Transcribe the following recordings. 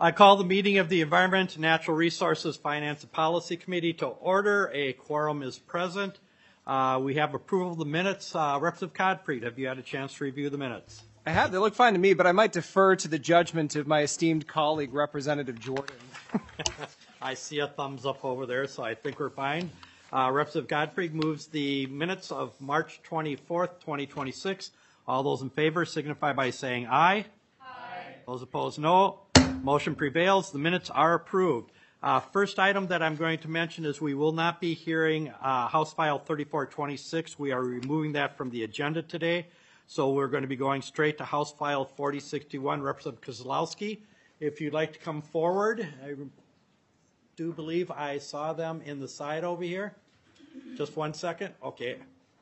I call the meeting of the Environment, Natural Resources, Finance and Policy Committee to order. A quorum is present. We have approval of the minutes. Representative Gottfried, have you had a chance to review the minutes? I have. They look fine to me, but I might defer to the judgment of my esteemed colleague, Representative Jordan. I see a thumbs up over there, so I think we're fine. Representative Gottfried moves the minutes of March 24th, 2026. All those in favor signify by saying aye. Aye. Those opposed, no. Motion prevails. The minutes are approved. First item that I'm going to mention is we will not be hearing House File 3426. We are removing that from the agenda today. So we're going to be going straight to House File 4061. Representative Kozlowski, if you'd like to come forward. I do believe I saw them in the side over here. Just 1 second. Okay.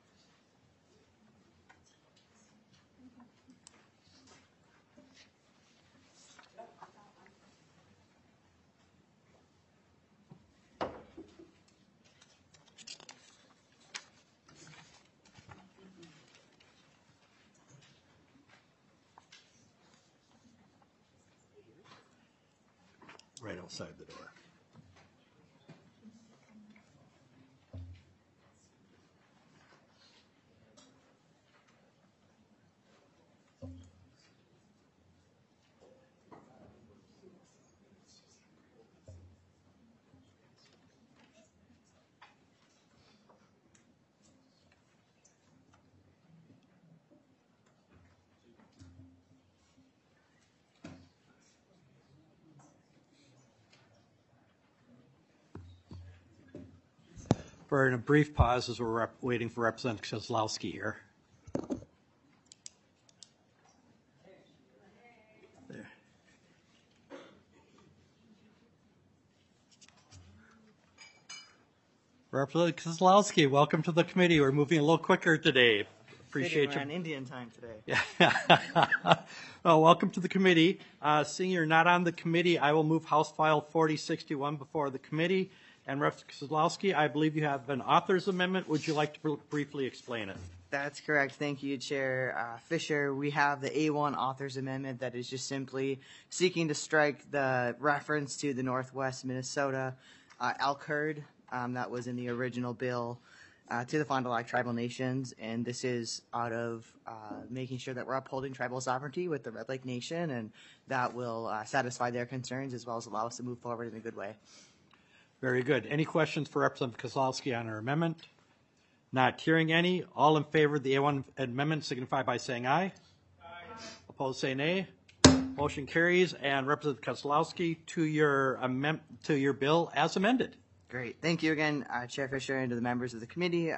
Right outside the door. We're in a brief pause as we're waiting for Representative Kozlowski here. There. Representative Kozlowski, welcome to the committee. We're moving a little quicker today. Appreciate you. On Indian time today. Yeah. Well, welcome to the committee. Seeing you're not on the committee, I will move House File 4061 before the committee. And Representative Kozlowski, I believe you have an author's amendment. Would you like to briefly explain it? That's correct. Thank you, Chair Fisher. We have the A1 author's amendment that is just simply seeking to strike the reference to the Northwest Minnesota elk herd that was in the original bill to the Fond du Lac tribal nations. And this is out of making sure that we're upholding tribal sovereignty with the Red Lake Nation, and that will satisfy their concerns as well as allow us to move forward in a good way. Very good. Any questions for Representative Kozlowski on her amendment? Not hearing any. All in favor of the A1 amendment signify by saying aye. Aye. Opposed, say nay. Motion carries. And Representative Kozlowski, to your bill as amended. Great. Thank you again, Chair Fisher, and to the members of the committee.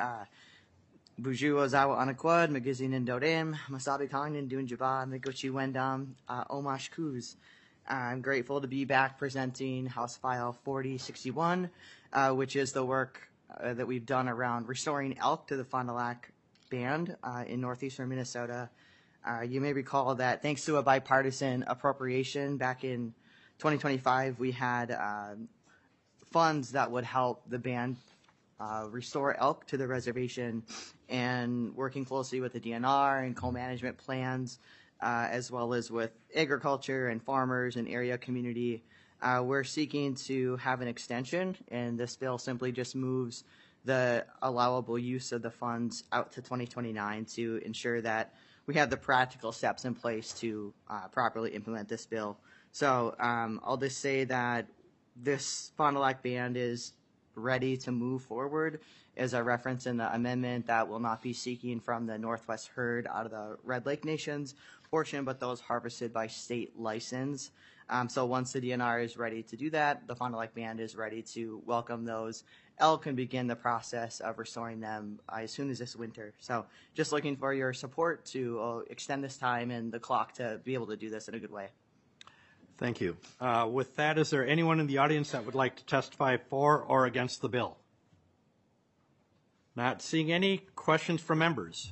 Buju Ozawa Anakwad, Magazine Ndodem, Masabi Kangin, Dun Jaba, Miguchi Wendam, Omash Kuz. I'm grateful to be back presenting House File 4061, which is the work that we've done around restoring elk to the Fond du Lac Band in northeastern Minnesota. You may recall that thanks to a bipartisan appropriation back in 2025, we had funds that would help the band restore elk to the reservation, and working closely with the DNR and co-management plans, as well as with agriculture and farmers and area community. We're seeking to have an extension, and this bill simply just moves the allowable use of the funds out to 2029 to ensure that we have the practical steps in place to properly implement this bill. So I'll just say that this Fond du Lac Band is ready to move forward. As a reference in the amendment, that will not be seeking from the Northwest herd out of the Red Lake Nations portion, but those harvested by state license. So once the DNR is ready to do that, the Fond du Lac Band is ready to welcome those elk and begin the process of restoring them as soon as this winter. So just looking for your support to extend this time and the clock to be able to do this in a good way. Thank you. With that, is there anyone in the audience that would like to testify for or against the bill? Not seeing any. Questions from members?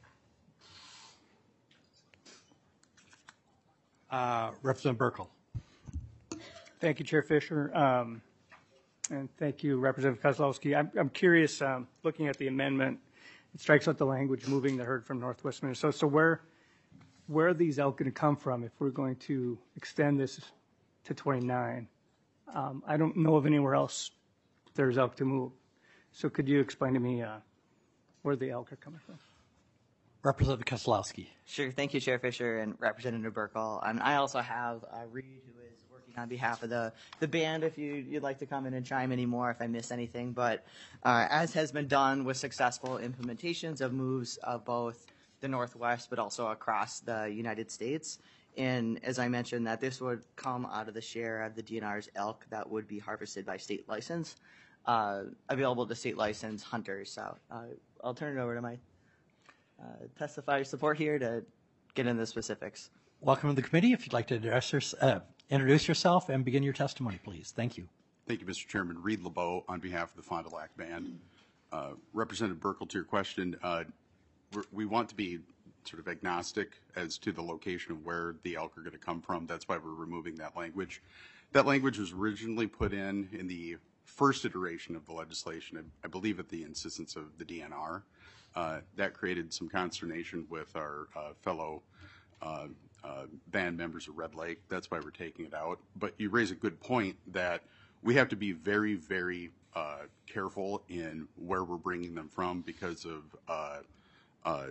Representative Burkle. Thank you, Chair Fisher. And thank you, Representative Kozlowski. I'm curious, looking at the amendment, it strikes out the language moving the herd from Northwest Minnesota. So where are these elk going to come from if we're going to extend this to 29. I don't know of anywhere else there's elk to move. So could you explain to me where the elk are coming from? Representative Kozlowski. Sure. Thank you, Chair Fisher and Representative Burkle. And I also have Reed, who is working on behalf of the band, if you'd like to come in and chime in more if I missed anything. But as has been done with successful implementations of moves of both the Northwest but also across the United States, and as I mentioned, that this would come out of the share of the DNR's elk that would be harvested by state license, available to state license hunters. So I'll turn it over to my testify support here to get into the specifics. Welcome to the committee. If you'd like to introduce yourself and begin your testimony, please. Thank you. Thank you, Mr. Chairman. Reed LeBeau on behalf of the Fond du Lac Band. Representative Burkle, to your question, we want to be sort of agnostic as to the location of where the elk are going to come from. That's why we're removing that language. That language was originally put in the first iteration of the legislation, I believe at the insistence of the DNR. That created some consternation with our fellow band members of Red Lake. That's why we're taking it out. But you raise a good point that we have to be very, very careful in where we're bringing them from because of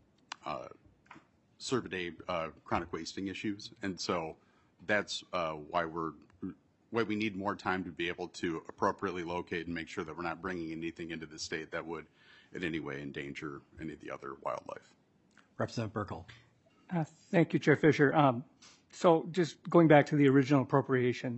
Cervidae chronic wasting issues. And so that's why we need more time to be able to appropriately locate and make sure that we're not bringing anything into the state that would in any way endanger any of the other wildlife. Representative Burkle. Thank you, Chair Fisher. So just going back to the original appropriation,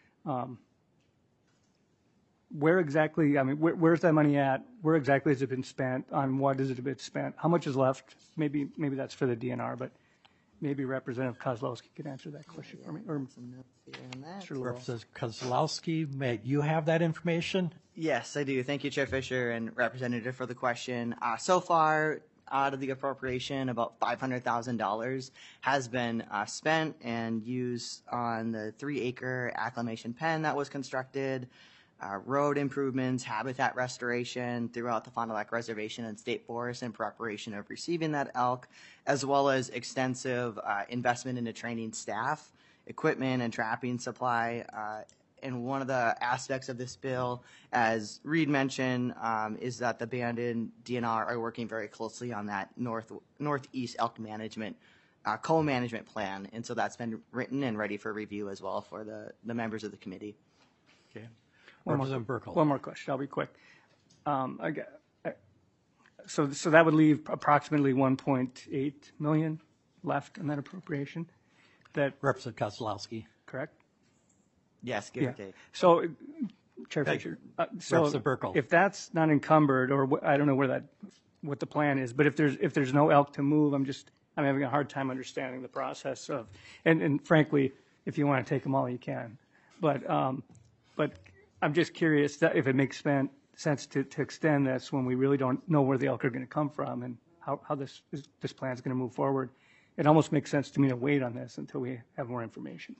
where exactly, where's that money at? Where exactly has it been spent? On what has it been spent? How much is left? Maybe that's for the DNR, but maybe Representative Kozlowski could answer that question for me. Or Some notes here on that. Mr. Lowell. Representative Kozlowski, may you have that information? Yes, I do. Thank you, Chair Fisher and Representative, for the question. So far, out of the appropriation, about $500,000 has been spent and used on the 3-acre acclimation pen that was constructed, road improvements, habitat restoration throughout the Fond du Lac Reservation and State Forest in preparation of receiving that elk, as well as extensive investment into training staff, equipment, and trapping supply. And one of the aspects of this bill, as Reed mentioned, is that the band and DNR are working very closely on that northeast elk management co-management plan, and so that's been written and ready for review as well for the members of the committee. Okay. Representative Burkle. One more question. I'll be quick. So that would leave approximately 1.8 million left in that appropriation. That Representative Kozlowski. correct? Yes, give or take. So, Chair Fisher, Representative Burkle. if that's not encumbered, or I don't know what the plan is, but if there's no elk to move, I'm having a hard time understanding the process of, and frankly, if you want to take them all, you can, but I'm just curious that if it makes sense to extend this when we really don't know where the elk are going to come from and how this plan is going to move forward. It almost makes sense to me to wait on this until we have more information.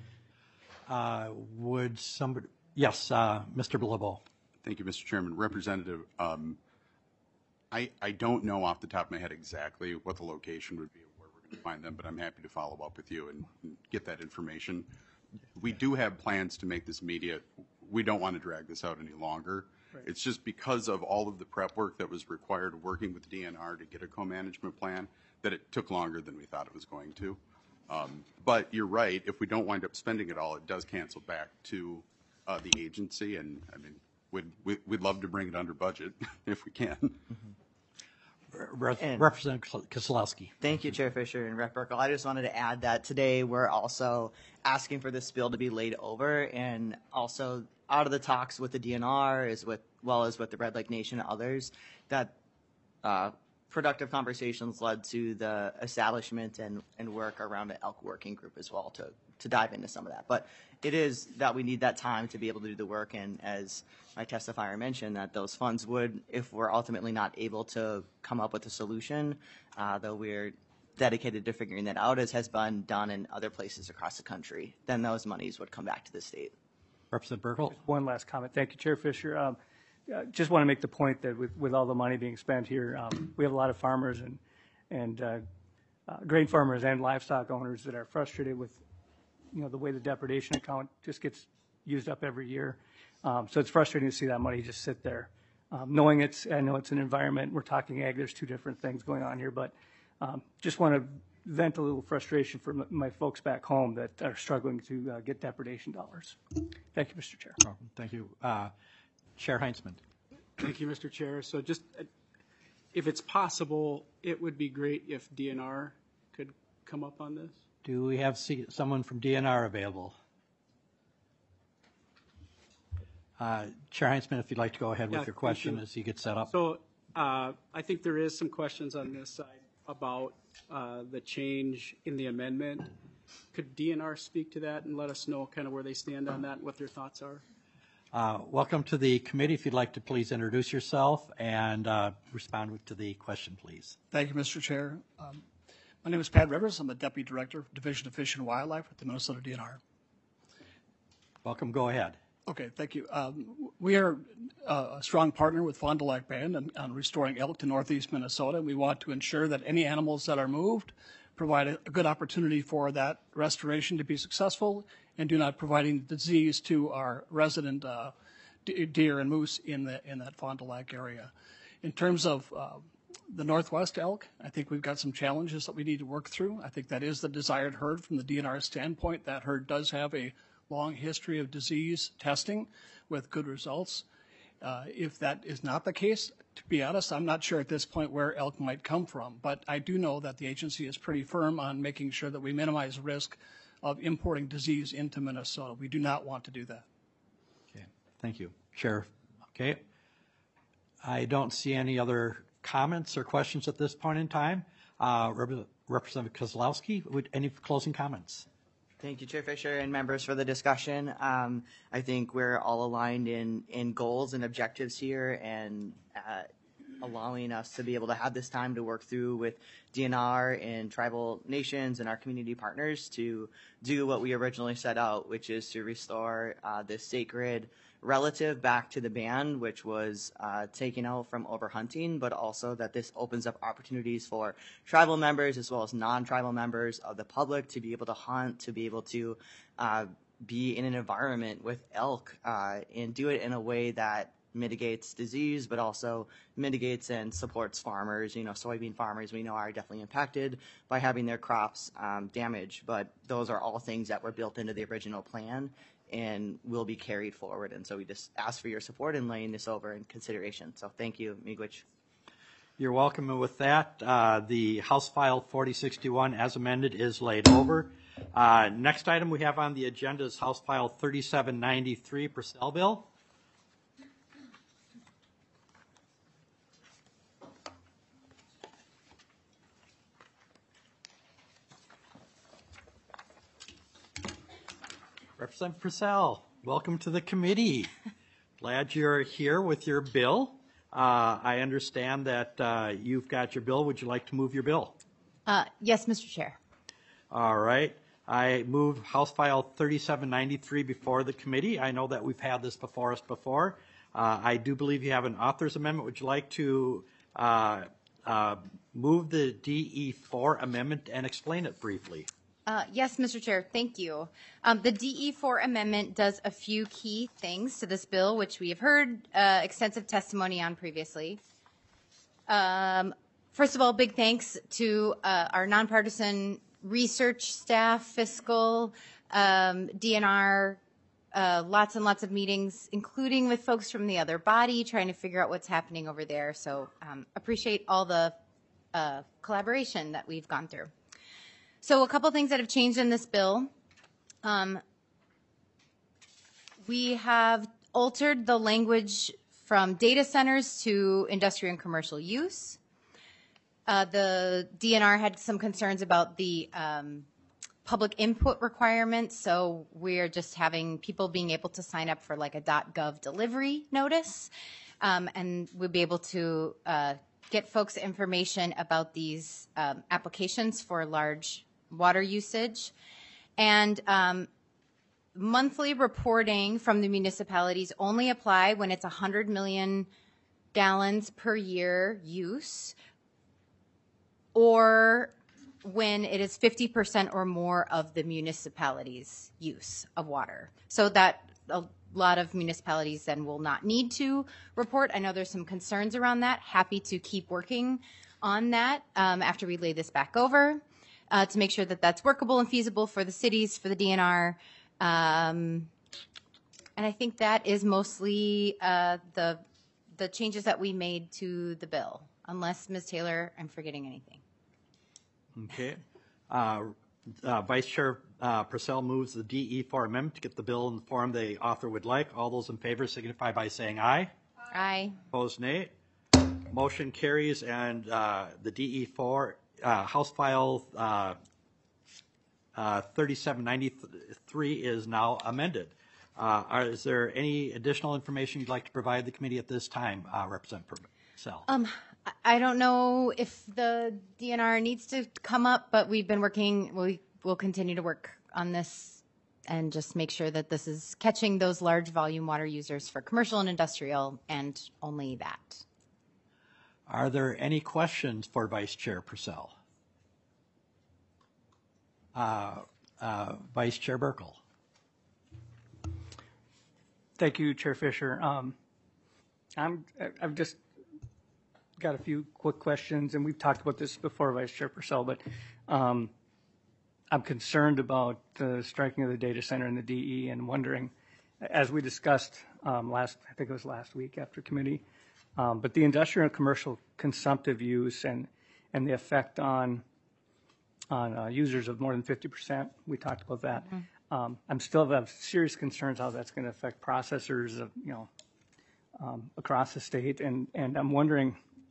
Would somebody? Yes, Mr. LeBeau. Thank you, Mr. Chairman. Representative, I don't know off the top of my head exactly what the location would be of where we're going to find them, but I'm happy to follow up with you and get that information. We do have plans to make this immediate. We don't want to drag this out any longer. Right. It's just because of all of the prep work that was required working with the DNR to get a co-management plan that it took longer than we thought it was going to. But you're right, if we don't wind up spending it all, it does cancel back to the agency, and I mean, we'd love to bring it under budget if we can. Representative Kozlowski. Thank you, Chair Fisher and Rep. Burkle. I just wanted to add that today we're also asking for this bill to be laid over, and also out of the talks with the DNR, as well as with the Red Lake Nation and others, that productive conversations led to the establishment and work around an elk working group as well to dive into some of that. But it is that we need that time to be able to do the work, and as my testifier mentioned, that those funds would, if we're ultimately not able to come up with a solution, though we're dedicated to figuring that out, as has been done in other places across the country, then those monies would come back to the state. Representative Burkle. One last comment. Thank you, Chair Fisher. Just want to make the point that with all the money being spent here, we have a lot of farmers and grain farmers and livestock owners that are frustrated with the way the depredation account just gets used up every year. So it's frustrating to see that money just sit there. I know it's an environment, we're talking ag, there's two different things going on here, but just want to vent a little frustration for my folks back home that are struggling to get depredation dollars. Thank you, Mr. Chair. Thank you. Chair Heinzman. Thank you, Mr. Chair. So just, if it's possible, it would be great if DNR could come up on this. Do we have someone from DNR available? Chair Heinzman, if you'd like to go ahead with your question as you get set up. So I think there is some questions on this side about the change in the amendment. Could DNR speak to that and let us know kind of where they stand on that and what their thoughts are? Welcome to the committee. If you'd like to please introduce yourself and respond to the question, please. Thank you, Mr. Chair. My name is Pat Rivers. I'm the Deputy Director of Division of Fish and Wildlife at the Minnesota DNR. Welcome. Go ahead. Okay, thank you. We are a strong partner with Fond du Lac Band on restoring elk to northeast Minnesota. We want to ensure that any animals that are moved provide a good opportunity for that restoration to be successful and do not provide any disease to our resident deer and moose in that Fond du Lac area. In terms of the Northwest elk, I think we've got some challenges that we need to work through. I think that is the desired herd from the DNR standpoint. That herd does have a long history of disease testing with good results. If that is not the case, to be honest, I'm not sure at this point where elk might come from, but I do know that the agency is pretty firm on making sure that we minimize risk of importing disease into Minnesota. We do not want to do that. Okay, thank you. Sheriff, okay. I don't see any other comments or questions at this point in time. Representative Kozlowski, any closing comments? Thank you, Chair Fisher and members for the discussion. I think we're all aligned in goals and objectives here and allowing us to be able to have this time to work through with DNR and tribal nations and our community partners to do what we originally set out, which is to restore this sacred relative back to the band, which was taken out from overhunting, but also that this opens up opportunities for tribal members as well as non-tribal members of the public to be able to hunt, to be able to be in an environment with elk and do it in a way that mitigates disease, but also mitigates and supports farmers. Soybean farmers we know are definitely impacted by having their crops damaged, but those are all things that were built into the original plan and will be carried forward. And so we just ask for your support in laying this over in consideration. So thank you, Miigwech. You're welcome. And with that, the House File 4061 as amended is laid over. Next item we have on the agenda is House File 3793, Purcell Bill. Representative Purcell, welcome to the committee. Glad you're here with your bill. I understand that you've got your bill. Would you like to move your bill? Yes, Mr. Chair. All right. I move House File 3793 before the committee. I know that we've had this before us before. I do believe you have an author's amendment. Would you like to move the DE4 amendment and explain it briefly? Yes, Mr. Chair, thank you. The DE4 amendment does a few key things to this bill, which we have heard extensive testimony on previously. First of all, big thanks to our nonpartisan research staff, fiscal, DNR, lots and lots of meetings, including with folks from the other body, trying to figure out what's happening over there. So appreciate all the collaboration that we've gone through. So a couple things that have changed in this bill. We have altered the language from data centers to industrial and commercial use. The DNR had some concerns about the public input requirements, so we're just having people being able to sign up for like a .gov delivery notice, and we'll be able to get folks information about these applications for large water usage. And monthly reporting from the municipalities only apply when it's 100 million gallons per year use, or when it is 50% or more of the municipality's use of water. So that a lot of municipalities then will not need to report. I know there's some concerns around that. Happy to keep working on that after we lay this back over to make sure that that's workable and feasible for the cities, for the DNR. And I think that is mostly the changes that we made to the bill, unless, Ms. Taylor, I'm forgetting anything. Okay. Vice Chair Purcell moves the DE4 amendment to get the bill in the form the author would like. All those in favor signify by saying aye. Aye. Opposed, nay. Motion carries, and the DE4 House File 3793 is now amended. Is there any additional information you'd like to provide the committee at this time, Representative Purcell? I don't know if the DNR needs to come up, but we've been working, we'll continue to work on this and just make sure that this is catching those large volume water users for commercial and industrial and only that. Are there any questions for Vice Chair Purcell? Vice Chair Burkle. Thank you, Chair Fisher. I've just got a few quick questions, and we've talked about this before, Vice Chair Purcell, but I'm concerned about striking of the data center and the DE, and wondering, as we discussed I think it was last week after committee, but the industrial and commercial consumptive use and the effect on users of more than 50%, we talked about that. I'm still have serious concerns how that's going to affect processors of, across the state, and I'm wondering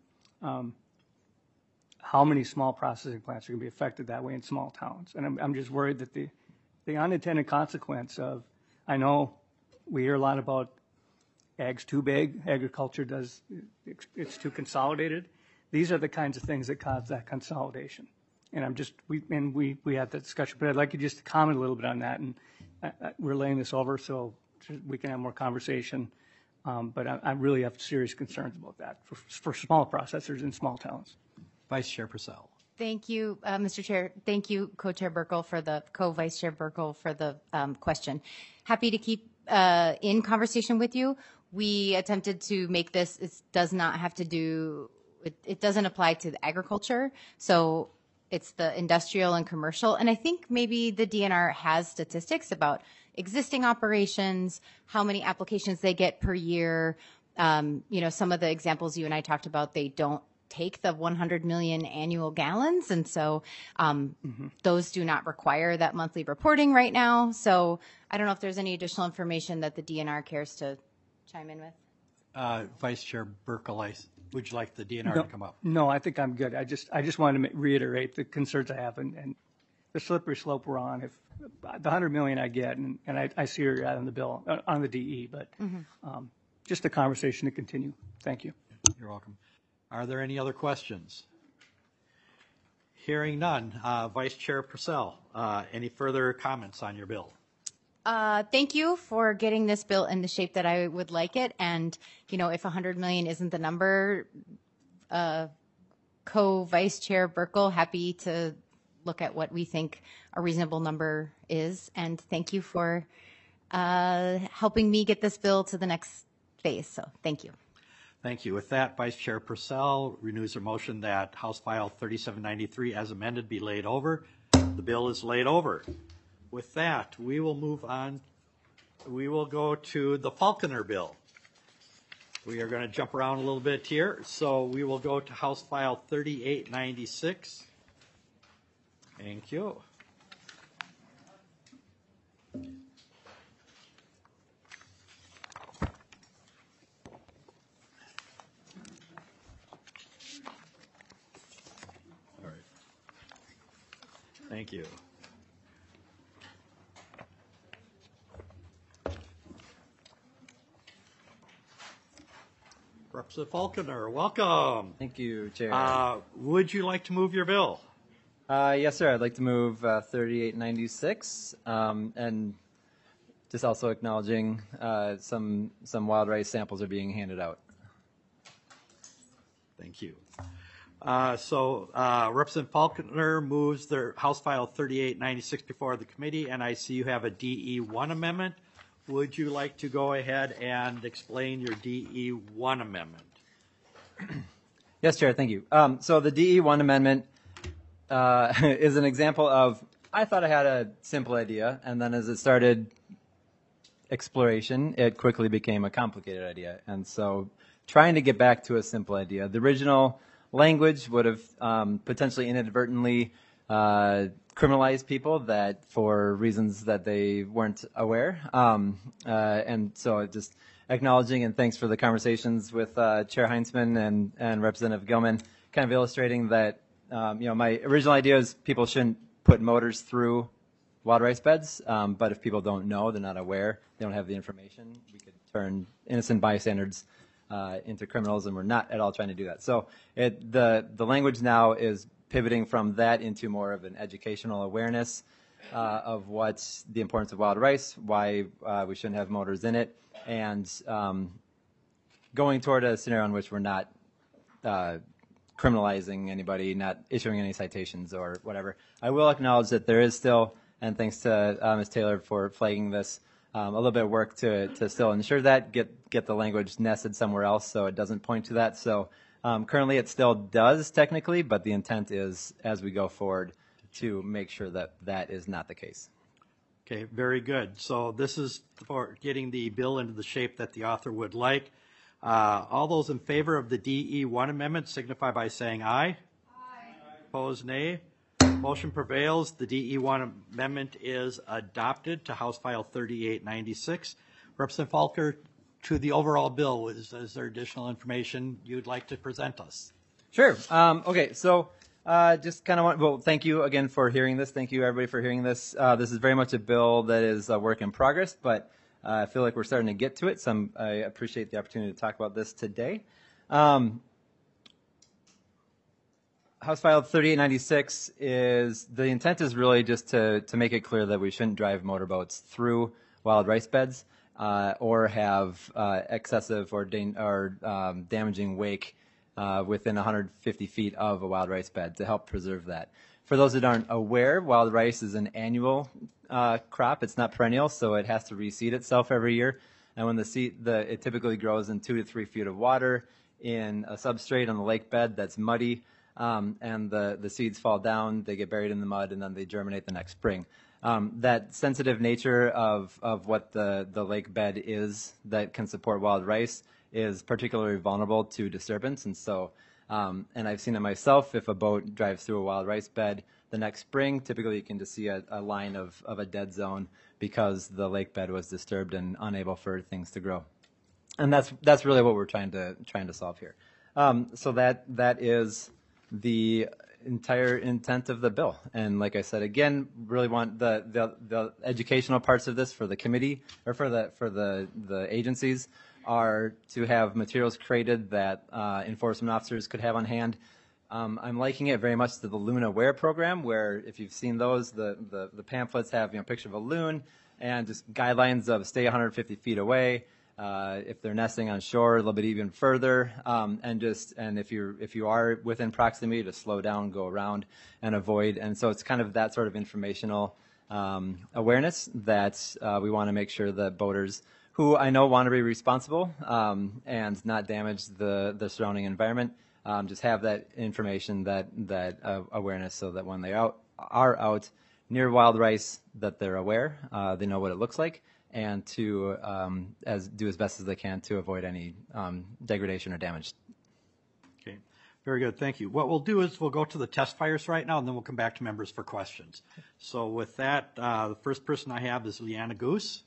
how many small processing plants are going to be affected that way in small towns. And I'm just worried that the unintended consequence of, I know we hear a lot about ag's too big, agriculture it's too consolidated. These are the kinds of things that cause that consolidation. And we had that discussion, but I'd like you just to comment a little bit on that, and we're laying this over so we can have more conversation. But I really have serious concerns about that for small processors in small towns. Vice Chair Purcell. Thank you, Mr. Chair. Thank you, Co-Chair Burkle, Co-Vice Chair Burkle, for the question. Happy to keep in conversation with you. We attempted to make this, it does not have to do, it doesn't apply to the agriculture. So it's the industrial and commercial. And I think maybe the DNR has statistics about existing operations, how many applications they get per year. Some of the examples you and I talked about, they don't take the 100 million annual gallons. And so those do not require that monthly reporting right now. So I don't know if there's any additional information that the DNR cares to chime in with. Vice Chair Burkle, would you like the DNR to come up? No, I think I'm good. I just wanted to reiterate the concerns I have and the slippery slope we're on. If the 100 million I get, and I see where you're at on the bill, on the DE, but just a conversation to continue. Thank you. You're welcome. Are there any other questions? Hearing none. Vice Chair Purcell, any further comments on your bill? Thank you for getting this bill in the shape that I would like it. And, if 100 million isn't the number, Co-Vice Chair Burkle, happy to look at what we think a reasonable number is. And thank you for helping me get this bill to the next phase. So thank you. Thank you. With that, Vice Chair Purcell renews her motion that House File 3793 as amended be laid over. The bill is laid over. With that, we will move on. We will go to the Falconer bill. We are going to jump around a little bit here. So we will go to House File 3896. Thank you. All right. Thank you. Representative Falconer, welcome. Thank you, Chair. Would you like to move your bill? Yes, sir. I'd like to move 3896, and just also acknowledging some wild rice samples are being handed out. Thank you. Representative Faulkner moves their House File 3896 before the committee, and I see you have a DE1 amendment. Would you like to go ahead and explain your DE1 amendment? Yes, Chair, thank you. So the DE1 amendment is an example of, I thought I had a simple idea, and then as it started exploration, it quickly became a complicated idea. And so trying to get back to a simple idea. The original language would have potentially inadvertently criminalized people that for reasons that they weren't aware. And so just acknowledging and thanks for the conversations with Chair Heinzman and Representative Gilman, kind of illustrating that my original idea is people shouldn't put motors through wild rice beds, but if people don't know, they're not aware, they don't have the information, we could turn innocent bystanders into criminals, and we're not at all trying to do that. So the language now is pivoting from that into more of an educational awareness of what's the importance of wild rice, why we shouldn't have motors in it, and going toward a scenario in which we're not criminalizing anybody, not issuing any citations or whatever. I will acknowledge that there is still, and thanks to Ms. Taylor for flagging this, a little bit of work to still ensure that, get the language nested somewhere else so it doesn't point to that. So currently it still does technically, but the intent is as we go forward to make sure that that is not the case. Okay, very good. So this is for getting the bill into the shape that the author would like. All those in favor of the DE1 amendment signify by saying aye. Aye. Opposed, nay. Motion prevails. The DE1 amendment is adopted to House File 3896. Representative Faulkner, to the overall bill, is there additional information you'd like to present us? Sure. Okay, so just kind of well, thank you again for hearing this. Thank you, everybody, for hearing this. This is very much a bill that is a work in progress, but I feel like we're starting to get to it, so I appreciate the opportunity to talk about this today. House File 3896 is, the intent is really just to make it clear that we shouldn't drive motorboats through wild rice beds or have excessive or damaging wake within 150 feet of a wild rice bed to help preserve that. For those that aren't aware, wild rice is an annual crop. It's not perennial, so it has to reseed itself every year. And when it typically grows in 2 to 3 feet of water in a substrate on the lake bed that's muddy, and the seeds fall down, they get buried in the mud, and then they germinate the next spring. That sensitive nature of what the lake bed is that can support wild rice is particularly vulnerable to disturbance. And so, and I've seen it myself, if a boat drives through a wild rice bed the next spring, typically you can just see a line of a dead zone because the lake bed was disturbed and unable for things to grow. And that's really what we're trying to solve here. So that is the entire intent of the bill. And like I said, again, really want the educational parts of this for the committee or for the agencies are to have materials created that enforcement officers could have on hand. I'm liking it very much to the Loon Aware program, where if you've seen those, the pamphlets have a picture of a loon and just guidelines of stay 150 feet away. If they're nesting on shore, a little bit even further, and if you are within proximity, to slow down, go around, and avoid. And so it's kind of that sort of informational awareness that we want to make sure that boaters, who I know want to be responsible and not damage the surrounding environment, just have that information, that awareness, so that when they are out near wild rice, that they're aware, they know what it looks like, and to do as best as they can to avoid any degradation or damage. Okay, very good, thank you. What we'll do is we'll go to the test fires right now, and then we'll come back to members for questions. So with that, the first person I have is Leanna Goose.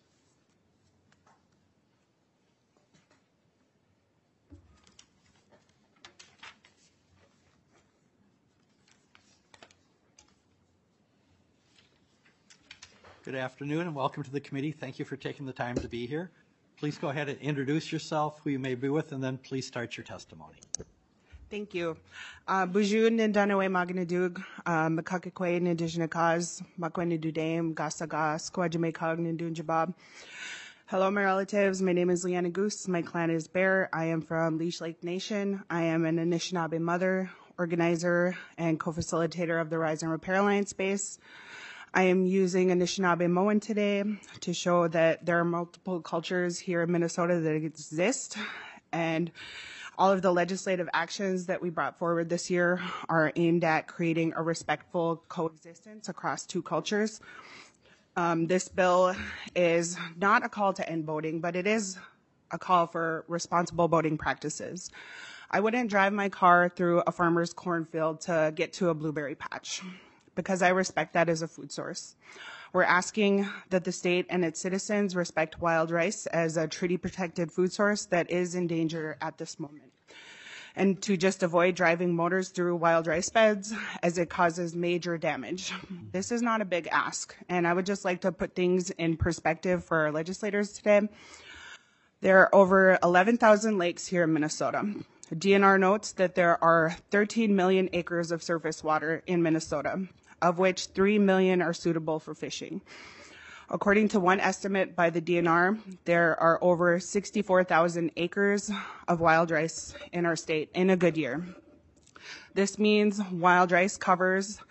Good afternoon and welcome to the committee. Thank you for taking the time to be here. Please go ahead and introduce yourself, who you may be with, and then please start your testimony. Thank you. Bonjour, Nindanawe Magnadug, Makakakwe, Nindijana Kaz, Makweni Dudame, Gasagas, Kwajame Kog, Nindunjabab. Hello, my relatives. My name is Leanna Goose. My clan is Bear. I am from Leech Lake Nation. I am an Anishinaabe mother, organizer and co-facilitator of the Rise and Repair Alliance Space. I am using Anishinaabe today to show that there are multiple cultures here in Minnesota that exist, and all of the legislative actions that we brought forward this year are aimed at creating a respectful coexistence across two cultures. This bill is not a call to end voting, but it is a call for responsible voting practices. I wouldn't drive my car through a farmer's cornfield to get to a blueberry patch because I respect that as a food source. We're asking that the state and its citizens respect wild rice as a treaty-protected food source that is in danger at this moment, and to just avoid driving motors through wild rice beds as it causes major damage. This is not a big ask, and I would just like to put things in perspective for our legislators today. There are over 11,000 lakes here in Minnesota. DNR notes that there are 13 million acres of surface water in Minnesota, of which 3 million are suitable for fishing. According to one estimate by the DNR, there are over 64,000 acres of wild rice in our state in a good year. This means wild rice covers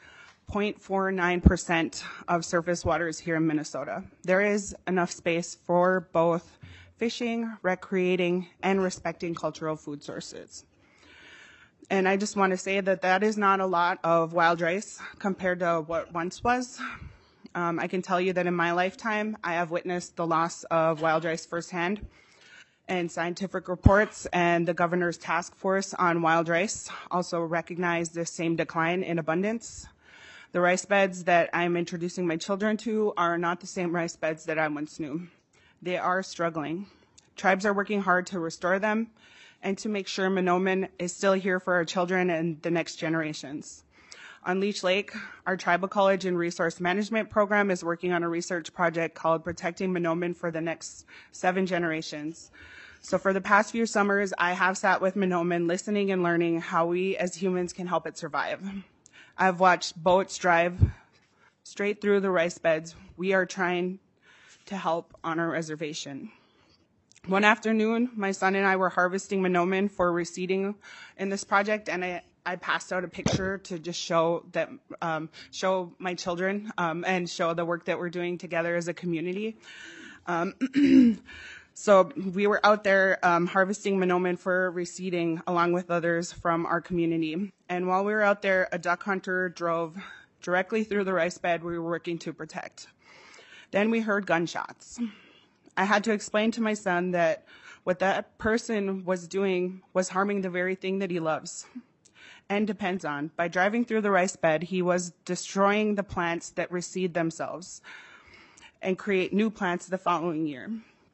0.49% of surface waters here in Minnesota. There is enough space for both fishing, recreating, and respecting cultural food sources. And I just want to say that that is not a lot of wild rice compared to what once was. I can tell you that in my lifetime, I have witnessed the loss of wild rice firsthand. And scientific reports and the governor's task force on wild rice also recognize this same decline in abundance. The rice beds that I'm introducing my children to are not the same rice beds that I once knew. They are struggling. Tribes are working hard to restore them and to make sure Mahnomen is still here for our children and the next generations. On Leech Lake, our Tribal College and Resource Management program is working on a research project called Protecting Mahnomen for the Next 7 Generations. So for the past few summers, I have sat with Mahnomen listening and learning how we as humans can help it survive. I've watched boats drive straight through the rice beds we are trying to help on our reservation. One afternoon, my son and I were harvesting Mahnomen for reseeding in this project, and I passed out a picture to just show that, show my children and show the work that we're doing together as a community. So we were out there harvesting Mahnomen for reseeding along with others from our community. And while we were out there, a duck hunter drove directly through the rice bed we were working to protect. Then we heard gunshots. I had to explain to my son that what that person was doing was harming the very thing that he loves and depends on. By driving through the rice bed, he was destroying the plants that reseed themselves and create new plants the following year.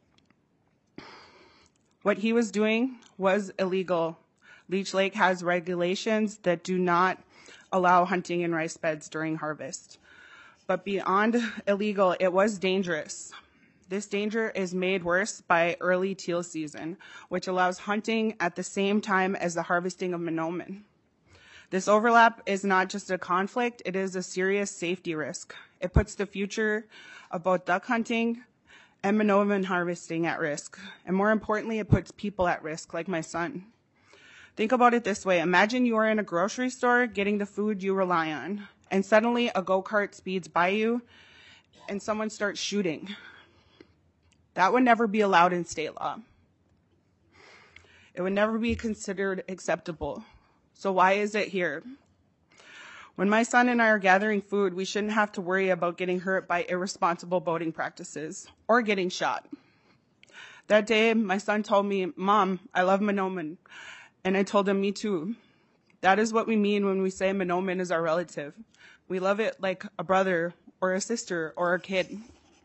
What he was doing was illegal. Leech Lake has regulations that do not allow hunting in rice beds during harvest. But beyond illegal, it was dangerous. This danger is made worse by early teal season, which allows hunting at the same time as the harvesting of Mahnomen. This overlap is not just a conflict, it is a serious safety risk. It puts the future of both duck hunting and Mahnomen harvesting at risk. And more importantly, it puts people at risk, like my son. Think about it this way. Imagine you are in a grocery store getting the food you rely on, and suddenly a go-kart speeds by you and someone starts shooting. That would never be allowed in state law. It would never be considered acceptable. So why is it here? When my son and I are gathering food, we shouldn't have to worry about getting hurt by irresponsible boating practices or getting shot. That day, my son told me, "Mom, I love Mahnomen." And I told him, "Me too." That is what we mean when we say Mahnomen is our relative. We love it like a brother or a sister or a kid.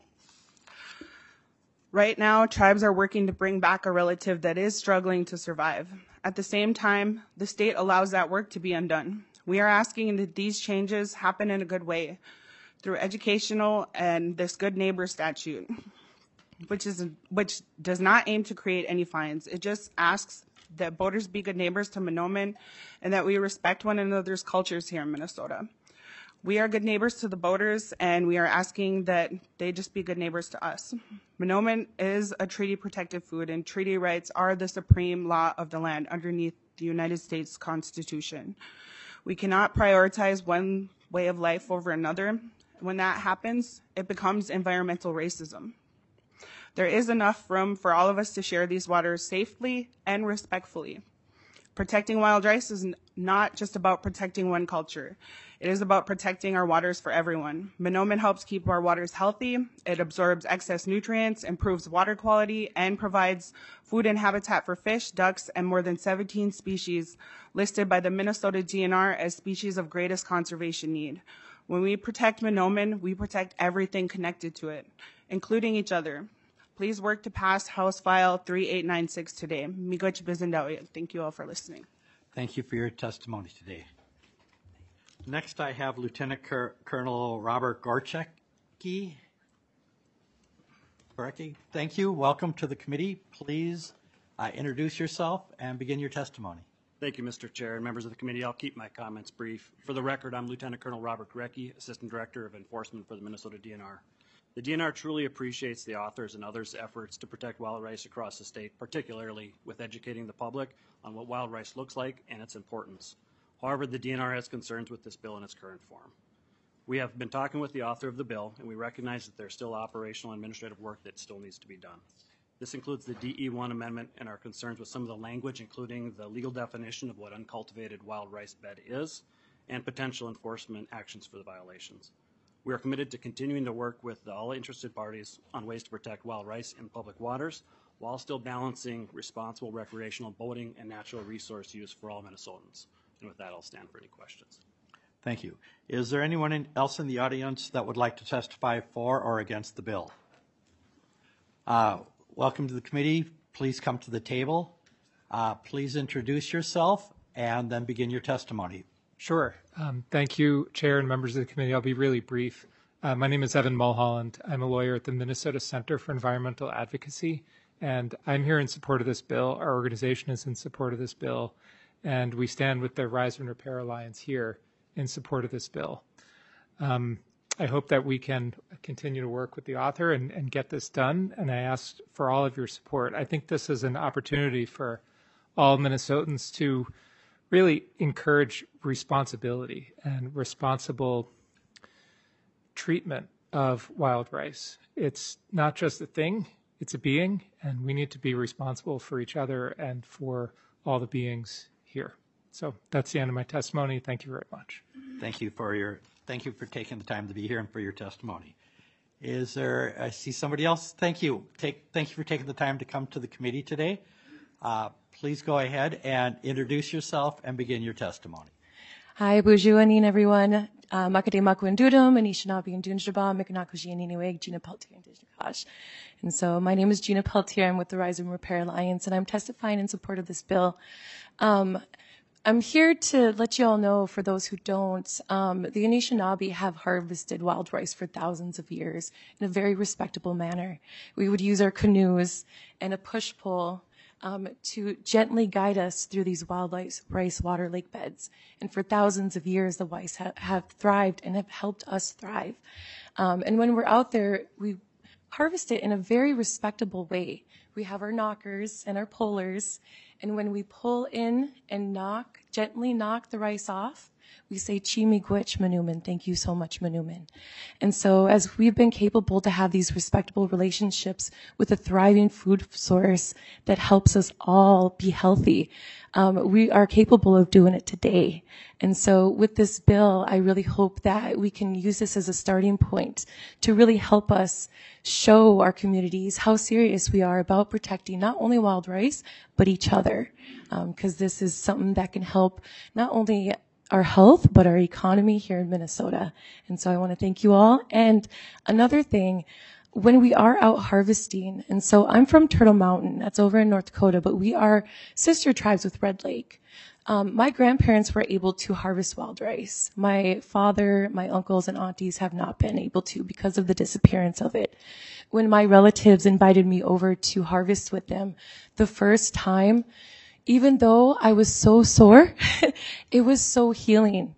Right now, tribes are working to bring back a relative that is struggling to survive. At the same time, the state allows that work to be undone. We are asking that these changes happen in a good way through educational and this good neighbor statute, which does not aim to create any fines. It just asks that boaters be good neighbors to Mahnomen and that we respect one another's cultures here in Minnesota. We are good neighbors to the boaters, and we are asking that they just be good neighbors to us. Mahnomen is a treaty-protected food, and treaty rights are the supreme law of the land underneath the United States Constitution. We cannot prioritize one way of life over another. When that happens, it becomes environmental racism. There is enough room for all of us to share these waters safely and respectfully. Protecting wild rice is not just about protecting one culture. It is about protecting our waters for everyone. Monomen helps keep our waters healthy. It absorbs excess nutrients, improves water quality, and provides food and habitat for fish, ducks, and more than 17 species listed by the Minnesota DNR as species of greatest conservation need. When we protect Monomen, we protect everything connected to it, including each other. Please work to pass House File 3896 today. Miigwech Bizendawi. Thank you all for listening. Thank you for your testimony today. Next, I have Lieutenant Colonel Robert Gorchecki. Thank you. Welcome to the committee. Please introduce yourself and begin your testimony. Thank you, Mr. Chair and members of the committee. I'll keep my comments brief. For the record, I'm Lieutenant Colonel Robert Gorecki, Assistant Director of Enforcement for the Minnesota DNR. The DNR truly appreciates the authors and others' efforts to protect wild rice across the state, particularly with educating the public on what wild rice looks like and its importance. However, the DNR has concerns with this bill in its current form. We have been talking with the author of the bill, and we recognize that there's still operational and administrative work that still needs to be done. This includes the DE1 amendment and our concerns with some of the language, including the legal definition of what uncultivated wild rice bed is, and potential enforcement actions for the violations. We are committed to continuing to work with all interested parties on ways to protect wild rice in public waters while still balancing responsible recreational boating and natural resource use for all Minnesotans. And with that, I'll stand for any questions. Thank you. Is there anyone else in the audience that would like to testify for or against the bill? Welcome to the committee. Please come to the table. Please introduce yourself and then begin your testimony. Sure. Thank you, Chair and members of the committee. I'll be really brief. My name is Evan Mulholland. I'm a lawyer at the Minnesota Center for Environmental Advocacy, and I'm here in support of this bill. Our organization is in support of this bill, and we stand with the Rise and Repair Alliance here in support of this bill. I hope that we can continue to work with the author and get this done, and I ask for all of your support. I think this is an opportunity for all Minnesotans to really encourage responsibility and responsible treatment of wild rice. It's not just a thing, it's a being, and we need to be responsible for each other and for all the beings here. So that's the end of my testimony. Thank you very much. Thank you for taking the time to be here and for your testimony. Is there, I see somebody else. Thank you. Thank you for taking the time to come to the committee today. Please go ahead and introduce yourself and begin your testimony. Hi, Bonjour, Anin, everyone. Makade Makwin Dudum, Anishinaabe and Dunjaba, Mikanakuji and Iniweg, Gina Peltier and Dijnakash. And so my name is Gina Peltier. I'm with the Rise and Repair Alliance, and I'm testifying in support of this bill. I'm here to let you all know, for those who don't, the Anishinaabe have harvested wild rice for thousands of years in a very respectable manner. We would use our canoes and a push pole to gently guide us through these wild rice water lake beds. And for thousands of years, the rice have thrived and have helped us thrive. And when we're out there, we harvest it in a very respectable way. We have our knockers and our pullers, and when we pull in and gently knock the rice off, we say, Chi Miigwech Monumen, thank you so much, Monumen. And so as we've been capable to have these respectable relationships with a thriving food source that helps us all be healthy, we are capable of doing it today. And so with this bill, I really hope that we can use this as a starting point to really help us show our communities how serious we are about protecting not only wild rice, but each other. Because this is something that can help not only our health, but our economy here in Minnesota. And so I want to thank you all. And another thing, when we are out harvesting, and so I'm from Turtle Mountain, that's over in North Dakota, but we are sister tribes with Red Lake. My grandparents were able to harvest wild rice. My father, my uncles, and aunties have not been able to because of the disappearance of it. When my relatives invited me over to harvest with them, the first time, even though I was so sore, it was so healing.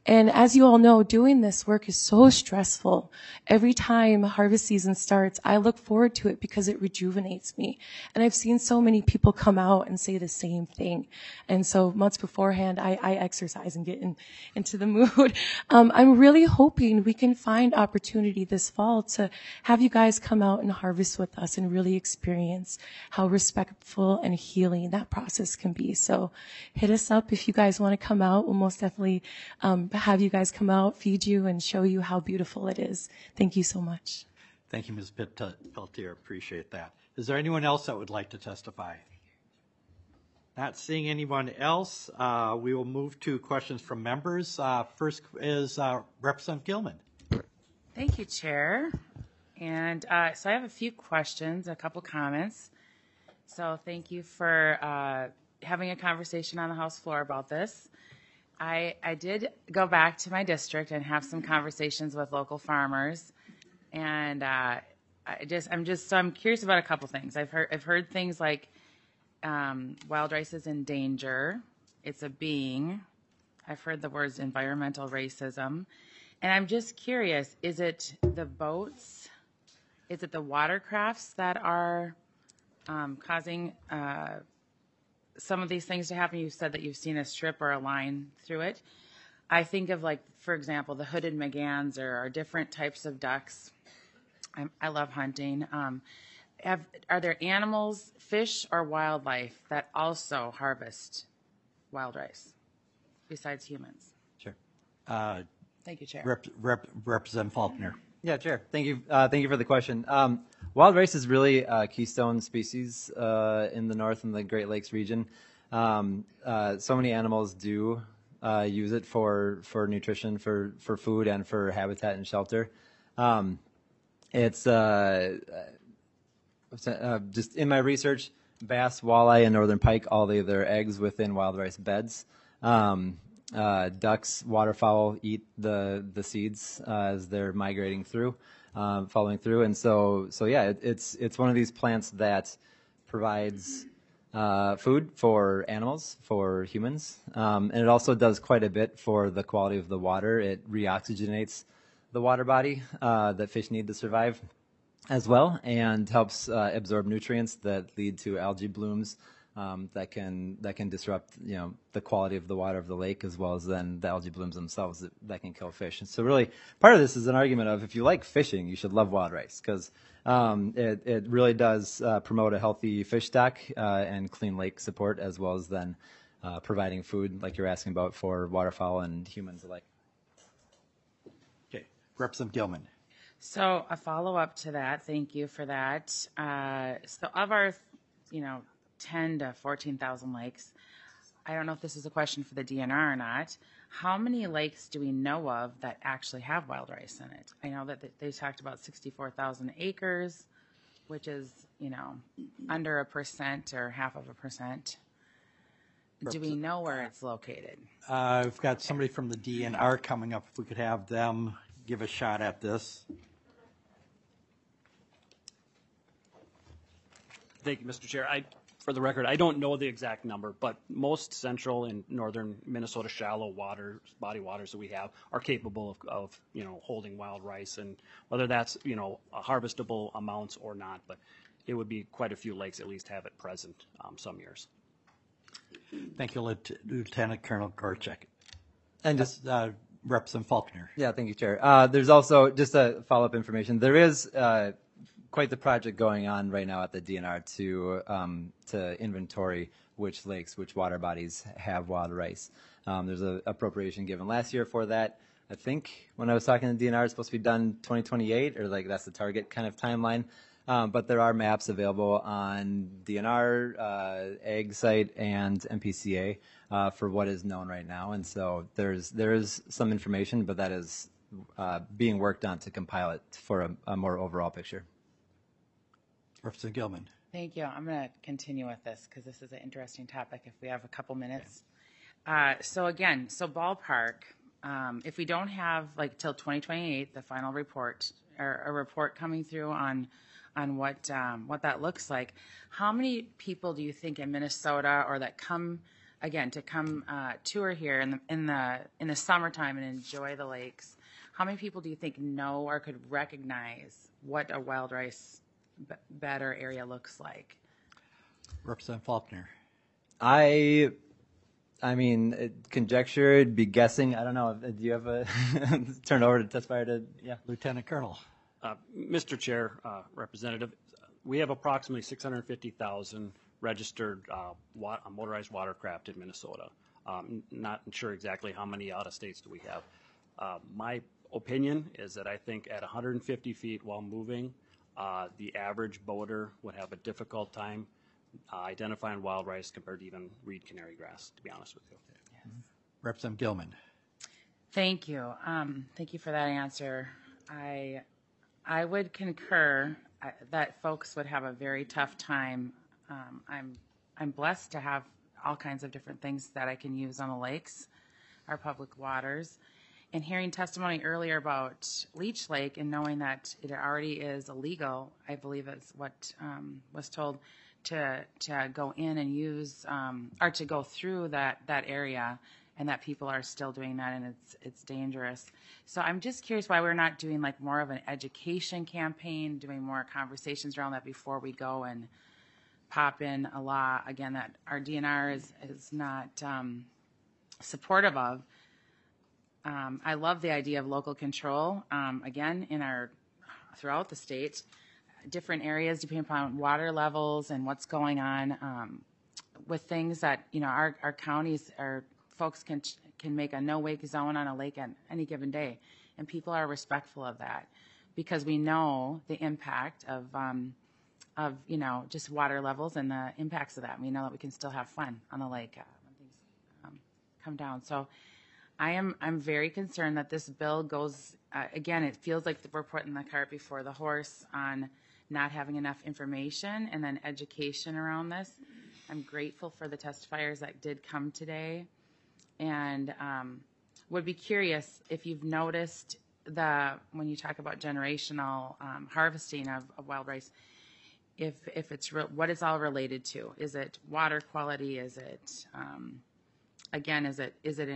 And as you all know, doing this work is so stressful. Every time harvest season starts, I look forward to it because it rejuvenates me. And I've seen so many people come out and say the same thing. And so months beforehand, I exercise and get into the mood. I'm really hoping we can find opportunity this fall to have you guys come out and harvest with us and really experience how respectful and healing that process can be. So hit us up if you guys want to come out. We'll most definitely have you guys come out, feed you, and show you how beautiful it is. Thank you so much. Thank you, Ms. Peltier. Appreciate that. Is there anyone else that would like to testify? Not seeing anyone else, we will move to questions from members. First is Representative Gilman. Thank you, Chair. And so I have a few questions, a couple comments. So thank you for having a conversation on the House floor about this. I did go back to my district and have some conversations with local farmers, and I'm curious about a couple things. I've heard things like wild rice is in danger. It's a being. I've heard the words environmental racism, and I'm just curious: is it the boats? Is it the watercrafts that are causing some of these things to happen? You said that you've seen a strip or a line through it. I think of, like, for example, the hooded McGanns or different types of ducks. I love hunting. Are there animals, fish, or wildlife that also harvest wild rice besides humans? Sure. Thank you, Chair. Representative Faulkner. Yeah, Chair. Thank you. Thank you for the question. Wild rice is really a keystone species in the North and the Great Lakes region. So many animals do use it for nutrition, for food, and for habitat and shelter. It's just in my research, bass, walleye, and northern pike all lay their eggs within wild rice beds. Ducks, waterfowl eat the seeds as they're migrating through, following through, and so yeah, it's one of these plants that provides food for animals, for humans, and it also does quite a bit for the quality of the water. It reoxygenates the water body that fish need to survive as well, and helps absorb nutrients that lead to algae blooms. That can disrupt, the quality of the water of the lake, as well as then the algae blooms themselves that can kill fish. And so really part of this is an argument of, if you like fishing, you should love wild rice, because it really does promote a healthy fish stock and clean lake support, as well as then providing food, like you're asking about, for waterfowl and humans alike. Okay, Representative Gilman. So a follow-up to that, thank you for that. So of our, 10 to 14,000 lakes. I don't know if this is a question for the DNR or not. How many lakes do we know of that actually have wild rice in it? I know that they talked about 64,000 acres, which is, under 1% or 0.5%. Do we know where it's located? We've got somebody from the DNR coming up. If we could have them give a shot at this. Thank you, Mr. Chair. For the record, I don't know the exact number, but most central and northern Minnesota shallow waters, body waters that we have, are capable of holding wild rice, and whether that's harvestable amounts or not, but it would be quite a few lakes at least have it present some years. Thank you, Lieutenant Colonel Korchak. And just Representative Faulkner. Yeah, thank you, Chair. There's also just a follow-up information. There is quite the project going on right now at the DNR to inventory which lakes, which water bodies have wild rice. There's an appropriation given last year for that. I think when I was talking to DNR, it's supposed to be done 2028, or that's the target kind of timeline. But there are maps available on DNR, Ag Site, and MPCA for what is known right now. And so there is some information, but that is being worked on to compile it for a more overall picture. Representative Gilman. Thank you. I'm going to continue with this because this is an interesting topic if we have a couple minutes. So ballpark, if we don't have till 2028, the final report or a report coming through on what that looks like, how many people do you think in Minnesota or that come again, to come tour here in the summertime and enjoy the lakes, how many people do you think know or could recognize what a wild rice bed or area looks like? Representative Faulkner. I mean, conjecture, it'd be guessing. I don't know. Do you have a turn over to testifier to? Yeah, Lieutenant Colonel. Mr. Chair, Representative, we have approximately 650,000 registered motorized watercraft in Minnesota. Not sure exactly how many out of states do we have. My opinion is that I think at 150 feet while moving, the average boater would have a difficult time identifying wild rice compared to even reed canary grass, to be honest with you. Yes. Representative Gilman. Thank you. Thank you for that answer. I would concur that folks would have a very tough time. I'm blessed to have all kinds of different things that I can use on the lakes, our public waters. And hearing testimony earlier about Leech Lake and knowing that it already is illegal, I believe is what was told, to go in and use or to go through that area, and that people are still doing that, and it's dangerous. So I'm just curious why we're not doing like more of an education campaign, doing more conversations around that before we go and pop in a law again that our DNR is not supportive of. I love the idea of local control. Again, throughout the state, different areas depending upon water levels and what's going on with things that our counties, our folks can make a no-wake zone on a lake at any given day, and people are respectful of that because we know the impact of just water levels and the impacts of that. We know that we can still have fun on the lake when things come down. So I'm very concerned that this bill goes, again, it feels like we're putting the cart before the horse on not having enough information and then education around this. I'm grateful for the testifiers that did come today, and would be curious if you've noticed when you talk about generational harvesting of wild rice, if it's what it's all related to. Is it water quality? Is it again? Is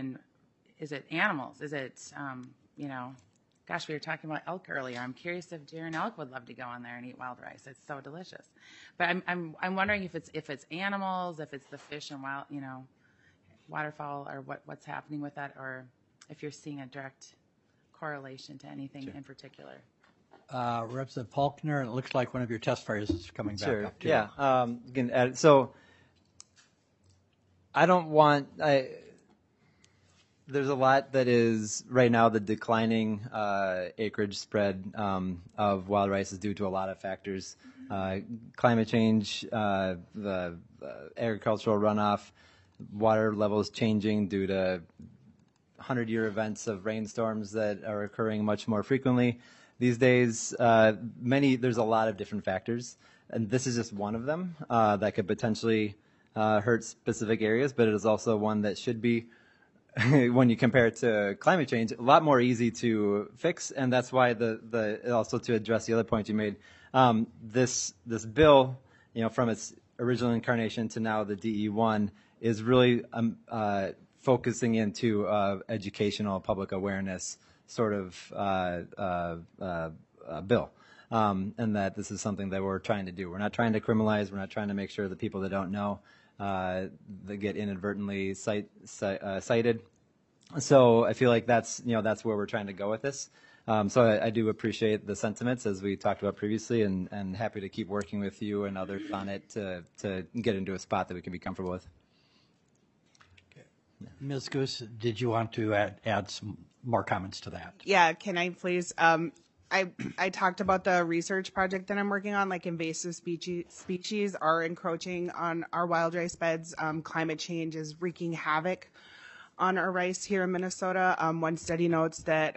it animals? Is it gosh, we were talking about elk earlier. I'm curious if deer and elk would love to go in there and eat wild rice. It's so delicious. But I'm wondering if it's animals, if it's the fish and wild waterfowl, or what's happening with that, or if you're seeing a direct correlation to anything in particular. Representative Faulkner, it looks like one of your testifiers is coming back Sure. up too. Yeah. So I don't want. There's a lot that is right now the declining acreage spread of wild rice is due to a lot of factors: climate change, the agricultural runoff, water levels changing due to 100-year events of rainstorms that are occurring much more frequently these days. There's a lot of different factors, and this is just one of them that could potentially hurt specific areas, but it is also one that should be, when you compare it to climate change, a lot more easy to fix. And that's why also to address the other point you made, this bill, from its original incarnation to now the DE1 is really focusing into educational public awareness sort of bill. And that this is something that we're trying to do. We're not trying to criminalize. We're not trying to make sure the people that don't know that get inadvertently cited. So I feel like that's where we're trying to go with this. So I do appreciate the sentiments as we talked about previously, and happy to keep working with you and others on it to get into a spot that we can be comfortable with. Okay. Ms. Goose, did you want to add some more comments to that? Yeah, can I please? I talked about the research project that I'm working on, like invasive species are encroaching on our wild rice beds. Climate change is wreaking havoc on our rice here in Minnesota. One study notes that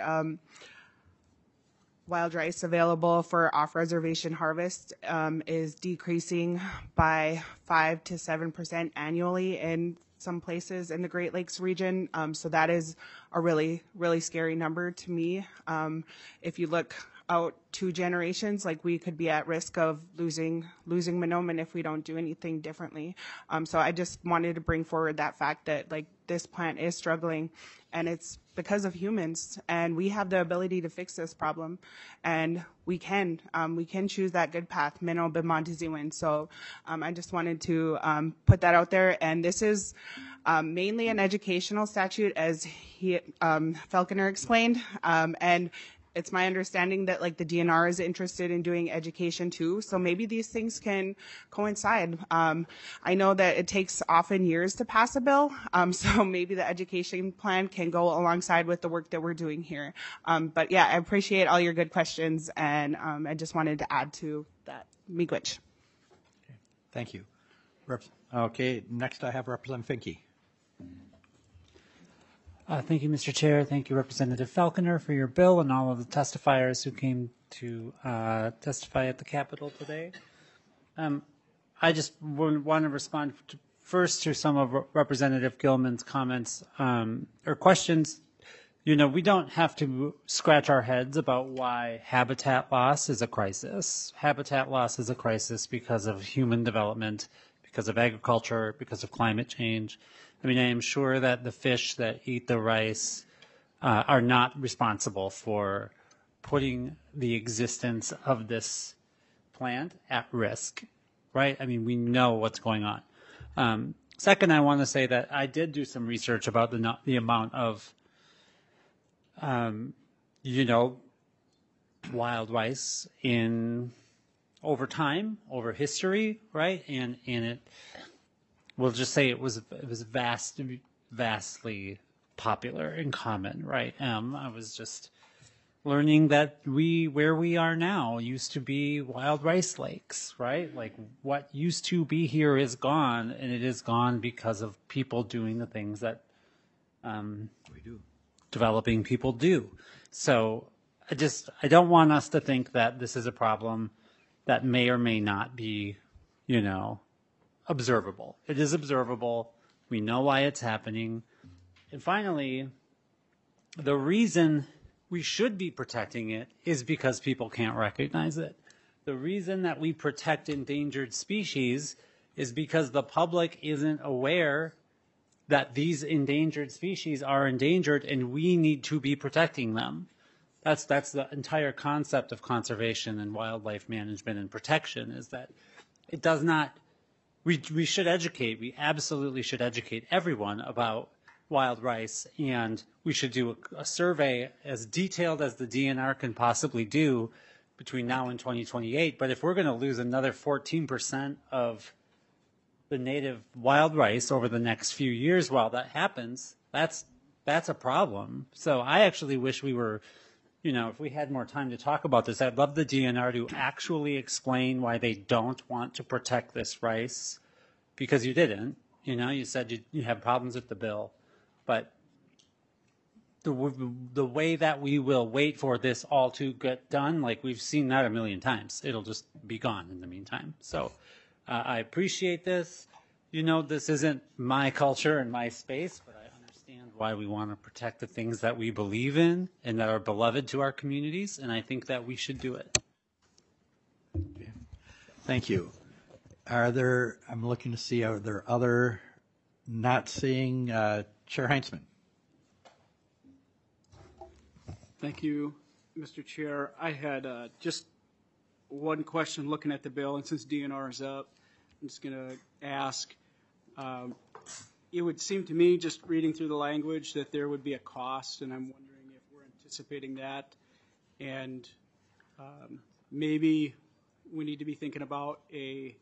wild rice available for off-reservation harvest is decreasing by 5 to 7% annually in some places in the Great Lakes region. So that is a really, really scary number to me. If you look out 2 generations, like we could be at risk of losing Mahnomen if we don't do anything differently. So I just wanted to bring forward that fact that like this plant is struggling, and it's because of humans, and we have the ability to fix this problem, and we can choose that good path, Minnow B'Montezuin. So I just wanted to put that out there, and this is mainly an educational statute, as Falconer explained, and it's my understanding that like the DNR is interested in doing education too. So maybe these things can coincide. I know that it takes often years to pass a bill. So maybe the education plan can go alongside with the work that we're doing here. But yeah, I appreciate all your good questions. And I just wanted to add to that. Miigwech. Thank you. Okay, next I have Representative Finke. Thank you, Mr. Chair. Thank you, Representative Falconer, for your bill and all of the testifiers who came to testify at the Capitol today. I just want to respond first to some of Representative Gilman's comments or questions. You know, we don't have to scratch our heads about why habitat loss is a crisis. Habitat loss is a crisis because of human development, because of agriculture, because of climate change. I mean, I am sure that the fish that eat the rice are not responsible for putting the existence of this plant at risk, right? I mean, we know what's going on. Second, I want to say that I did do some research about the amount of, you know, wild rice over time, over history, right? And it. We'll just say it was vastly popular and common, right? I was just learning that where we are now used to be wild rice lakes, right? Like what used to be here is gone, and it is gone because of people doing the things that developing people do. So I don't want us to think that this is a problem that may or may not be, you know, observable. It is observable. We know why it's happening. And finally, the reason we should be protecting it is because people can't recognize it. The reason that we protect endangered species is because the public isn't aware that these endangered species are endangered and we need to be protecting them. That's the entire concept of conservation and wildlife management and protection, is that it does not. We should educate. We absolutely should educate everyone about wild rice, and we should do a survey as detailed as the DNR can possibly do between now and 2028. But if we're going to lose another 14% of the native wild rice over the next few years while that happens, that's a problem. So I actually wish we were, you know, if we had more time to talk about this, I'd love the DNR to actually explain why they don't want to protect this rice, because you didn't. You know, you said you have problems with the bill, but the way that we will wait for this all to get done, like we've seen that a million times, it'll just be gone in the meantime. So I appreciate this. You know, this isn't my culture and my space, but I understand why we want to protect the things that we believe in and that are beloved to our communities, and I think that we should do it. Thank you. I'm looking to see, are there other, not seeing, Chair Heinzman? Thank you, Mr. Chair. I had just one question looking at the bill, and since DNR is up, I'm just going to ask. It would seem to me, just reading through the language, that there would be a cost, and I'm wondering if we're anticipating that. And maybe we need to be thinking about a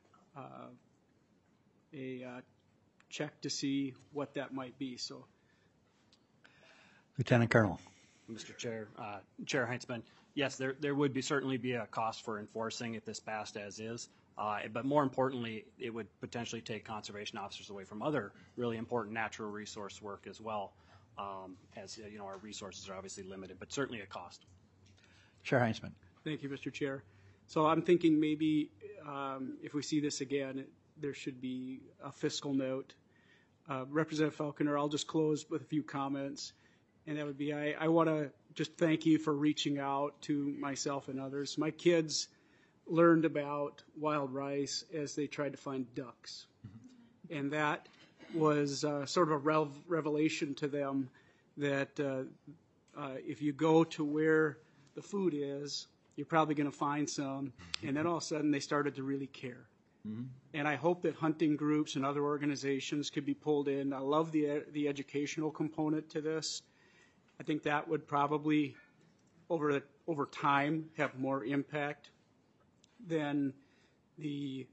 check to see what that might be. So, Lieutenant Colonel. Mr. Chair, Chair Heinzman, yes, there would certainly be a cost for enforcing if this passed as is. But more importantly, it would potentially take conservation officers away from other really important natural resource work as well, as you know, our resources are obviously limited, but certainly a cost. Chair Heinzman. Thank you, Mr. Chair. So I'm thinking maybe if we see this again, there should be a fiscal note. Representative Falconer, I'll just close with a few comments. and that would be I want to just thank you for reaching out to myself and others. My kids learned about wild rice as they tried to find ducks, and that was sort of a revelation to them that if you go to where the food is, you're probably going to find some, and then all of a sudden they started to really care. And I hope that hunting groups and other organizations could be pulled in. I love the educational component to this. I think that would probably, over time, have more impact than the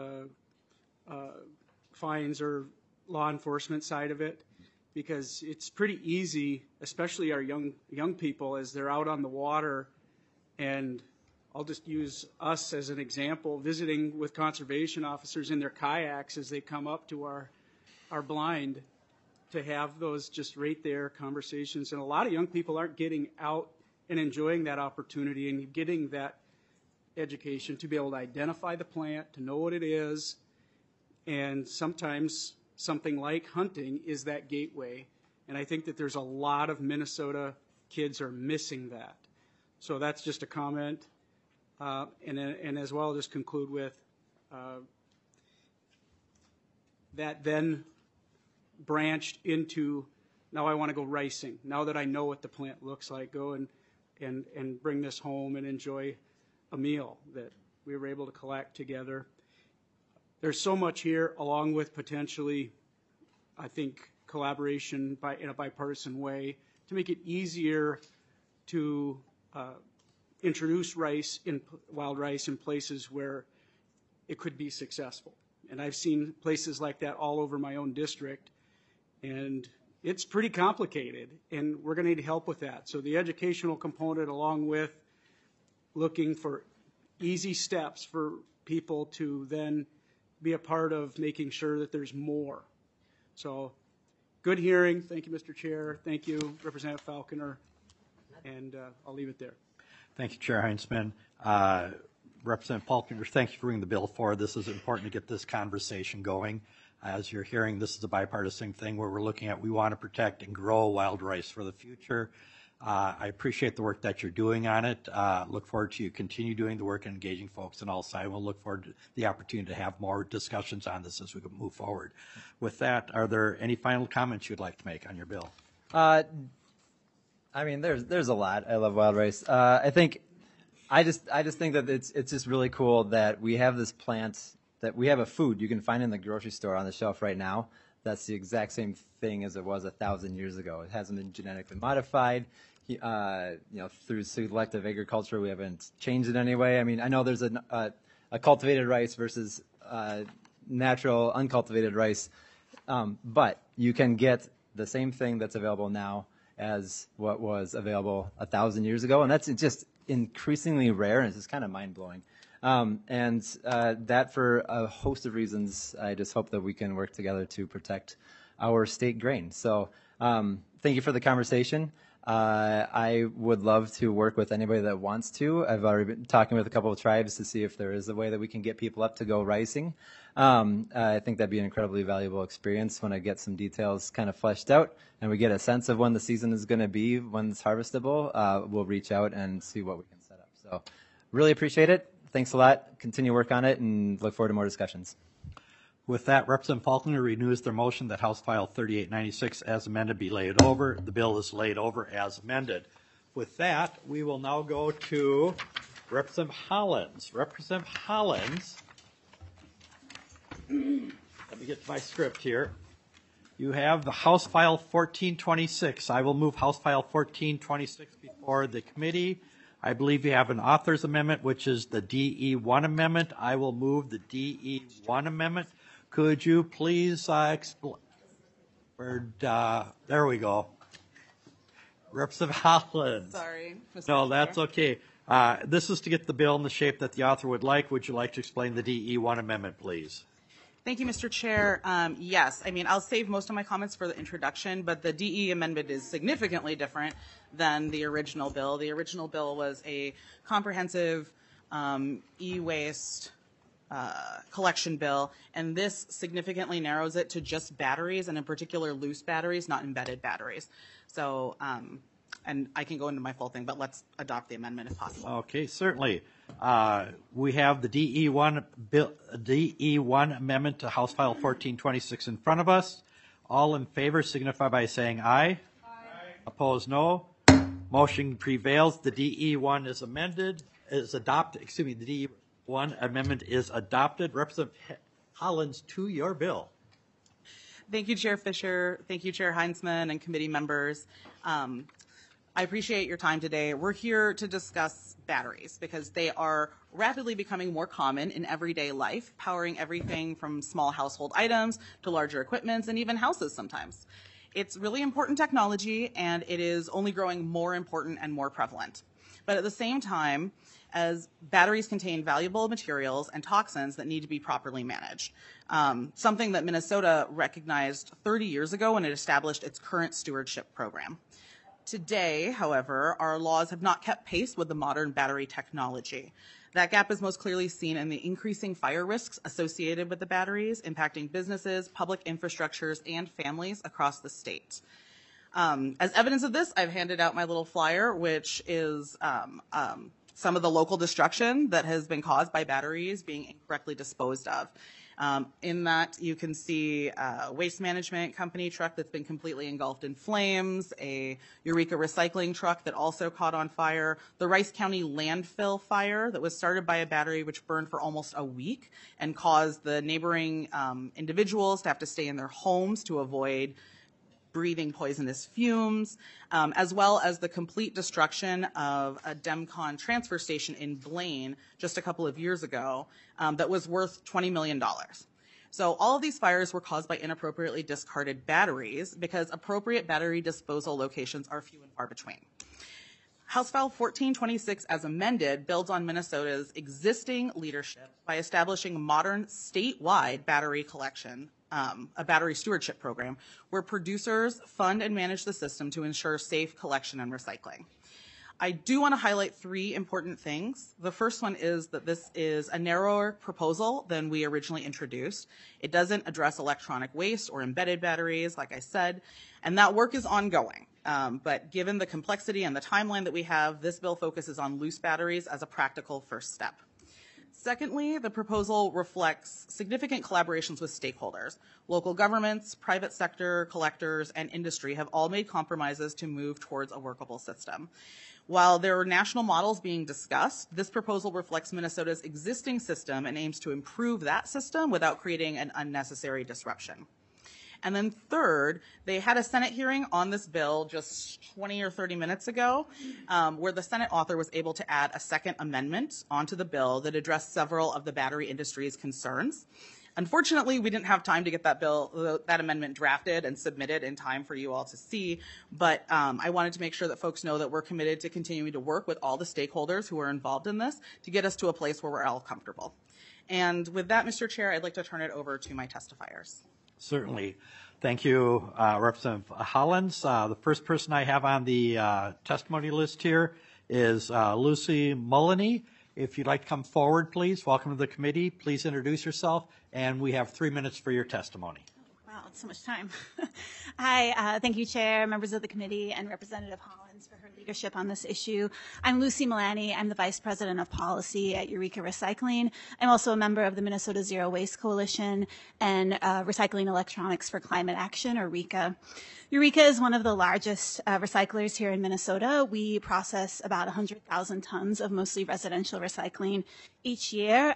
fines or law enforcement side of it, because it's pretty easy, especially our young people, as they're out on the water. And I'll just use us as an example, visiting with conservation officers in their kayaks as they come up to our blind, to have those just right there conversations. And a lot of young people aren't getting out and enjoying that opportunity and getting that education to be able to identify the plant, to know what it is. And sometimes something like hunting is that gateway. And I think that there's a lot of Minnesota kids are missing that. So that's just a comment. And as well, I'll just conclude with that then branched into, now I want to go ricing. Now that I know what the plant looks like, go and bring this home and enjoy a meal that we were able to collect together. There's so much here, along with potentially, I think, collaboration in a bipartisan way to make it easier to introduce wild rice in places where it could be successful. And I've seen places like that all over my own district, and it's pretty complicated, and we're going to need help with that. So the educational component, along with looking for easy steps for people to then be a part of making sure that there's more. So good hearing. Thank you, Mr. Chair. Thank you, Representative Falconer. And I'll leave it there. Thank you, Chair Heinzman. Representative Falconer, thank you for bringing the bill forward. This is important to get this conversation going. As you're hearing, this is a bipartisan thing where we're looking at, we want to protect and grow wild rice for the future. I appreciate the work that you're doing on it. Look forward to you continue doing the work and engaging folks on all sides. We'll look forward to the opportunity to have more discussions on this as we move forward. With that, are there any final comments you'd like to make on your bill? I mean, there's a lot. I love wild rice. I just think that it's just really cool that we have this plant, that we have a food you can find in the grocery store on the shelf right now. That's the exact same thing as it was 1,000 years ago. It hasn't been genetically modified. Through selective agriculture, we haven't changed it anyway. I mean, I know there's a cultivated rice versus natural uncultivated rice, but you can get the same thing that's available now as what was available 1,000 years ago, and that's just increasingly rare, and it's just kind of mind-blowing. That for a host of reasons, I just hope that we can work together to protect our state grain. So thank you for the conversation. I would love to work with anybody that wants to. I've already been talking with a couple of tribes to see if there is a way that we can get people up to go ricing. I think that'd be an incredibly valuable experience when I get some details kind of fleshed out and we get a sense of when the season is going to be, when it's harvestable. We'll reach out and see what we can set up. So really appreciate it. Thanks a lot. Continue work on it and look forward to more discussions. With that, Representative Falconer renews their motion that House File 3896 as amended be laid over. The bill is laid over as amended. With that, we will now go to Representative Hollins. Representative Hollins, let me get to my script here. You have the House File 1426. I will move House File 1426 before the committee. I believe you have an author's amendment, which is the DE1 amendment. I will move the DE1 amendment. Could you please explain? There we go. Representative Hollins. Sorry. Mr. No, Chair. that's okay. This is to get the bill in the shape that the author would like. Would you like to explain the DE1 amendment, please? Thank you, Mr. Chair. Yes, I mean, I'll save most of my comments for the introduction, but the DE amendment is significantly different than the original bill. The original bill was a comprehensive e-waste collection bill, and this significantly narrows it to just batteries, and in particular loose batteries, not embedded batteries. So, and I can go into my full thing, but let's adopt the amendment if possible. Okay, certainly. We have the DE1 bill, DE1 amendment to House File 1426 in front of us. All in favor signify by saying aye. Aye. Opposed, no. Motion prevails. The DE1 is amended, is adopted. Excuse me, the DE1 amendment is adopted. Representative Hollins, to your bill. Thank you, Chair Fisher. Thank you, Chair Heinzman and committee members. I appreciate your time today. We're here to discuss batteries because they are rapidly becoming more common in everyday life, powering everything from small household items to larger equipments and even houses sometimes. It's really important technology, and it is only growing more important and more prevalent. But at the same time, as batteries contain valuable materials and toxins that need to be properly managed, something that Minnesota recognized 30 years ago when it established its current stewardship program. Today, however, our laws have not kept pace with the modern battery technology. That gap is most clearly seen in the increasing fire risks associated with the batteries, impacting businesses, public infrastructures, and families across the state. As evidence of this, I've handed out my little flyer, which is some of the local destruction that has been caused by batteries being incorrectly disposed of. In that, you can see a waste management company truck that's been completely engulfed in flames, a Eureka recycling truck that also caught on fire, the Rice County landfill fire that was started by a battery which burned for almost a week and caused the neighboring individuals to have to stay in their homes to avoid breathing poisonous fumes, as well as the complete destruction of a DEMCON transfer station in Blaine just a couple of years ago that was worth $20 million. So all of these fires were caused by inappropriately discarded batteries because appropriate battery disposal locations are few and far between. House File 1426, as amended, builds on Minnesota's existing leadership by establishing a modern statewide battery collection, a battery stewardship program, where producers fund and manage the system to ensure safe collection and recycling. I do want to highlight three important things. The first one is that this is a narrower proposal than we originally introduced. It doesn't address electronic waste or embedded batteries, like I said, and that work is ongoing. But given the complexity and the timeline that we have, this bill focuses on loose batteries as a practical first step. Secondly, the proposal reflects significant collaborations with stakeholders. Local governments, private sector, collectors, and industry have all made compromises to move towards a workable system. While there are national models being discussed, this proposal reflects Minnesota's existing system and aims to improve that system without creating an unnecessary disruption. And then third, they had a Senate hearing on this bill just 20 or 30 minutes ago, where the Senate author was able to add a second amendment onto the bill that addressed several of the battery industry's concerns. Unfortunately, we didn't have time to get that amendment drafted and submitted in time for you all to see, but I wanted to make sure that folks know that we're committed to continuing to work with all the stakeholders who are involved in this to get us to a place where we're all comfortable. And with that, Mr. Chair, I'd like to turn it over to my testifiers. Certainly. Thank you, Representative Hollins. The first person I have on the testimony list here is Lucy Mullany. If you'd like to come forward, please. Welcome to the committee. Please introduce yourself, and we have 3 minutes for your testimony. Wow, it's so much time. Hi, thank you, Chair, members of the committee, and Representative Hollins for her leadership on this issue. I'm Lucy Mullany. I'm the Vice President of Policy at Eureka Recycling. I'm also a member of the Minnesota Zero Waste Coalition and Recycling Electronics for Climate Action, or RECA. Eureka is one of the largest recyclers here in Minnesota. We process about 100,000 tons of mostly residential recycling each year,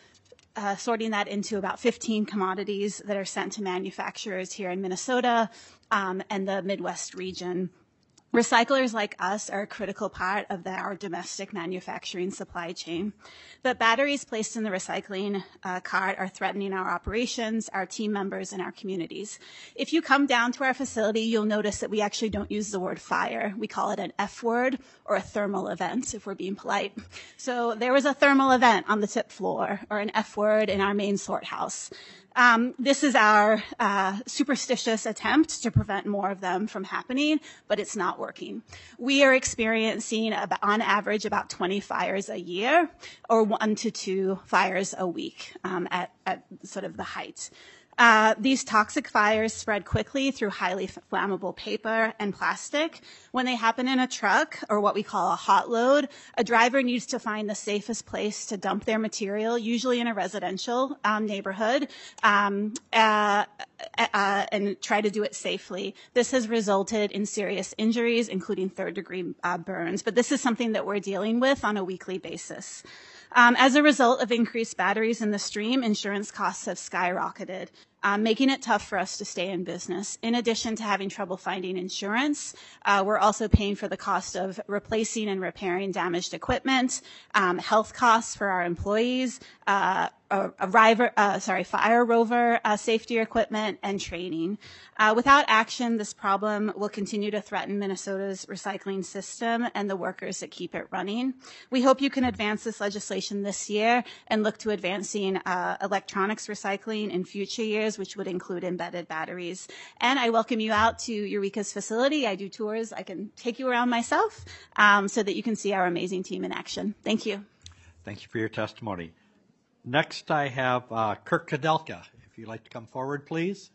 sorting that into about 15 commodities that are sent to manufacturers here in Minnesota and the Midwest region. Recyclers like us are a critical part of our domestic manufacturing supply chain. But batteries placed in the recycling cart are threatening our operations, our team members, and our communities. If you come down to our facility, you'll notice that we actually don't use the word fire. We call it an F word or a thermal event, if we're being polite. So there was a thermal event on the tip floor, or an F word in our main sort house. This is our superstitious attempt to prevent more of them from happening, but it's not working. We are experiencing, on average, about 20 fires a year, or 1 to 2 fires a week at sort of the height. These toxic fires spread quickly through highly flammable paper and plastic. When they happen in a truck, or what we call a hot load, a driver needs to find the safest place to dump their material, usually in a residential neighborhood, and try to do it safely. This has resulted in serious injuries, including third-degree burns, but this is something that we're dealing with on a weekly basis. As a result of increased batteries in the stream, insurance costs have skyrocketed, making it tough for us to stay in business. In addition to having trouble finding insurance, we're also paying for the cost of replacing and repairing damaged equipment, health costs for our employees, fire rover safety equipment, and training. Without action, this problem will continue to threaten Minnesota's recycling system and the workers that keep it running. We hope you can advance this legislation this year and look to advancing electronics recycling in future years, which would include embedded batteries. And I welcome you out to Eureka's facility. I do tours. I can take you around myself so that you can see our amazing team in action. Thank you. Thank you for your testimony. Next, I have Kirk Kadelka. If you'd like to come forward, please.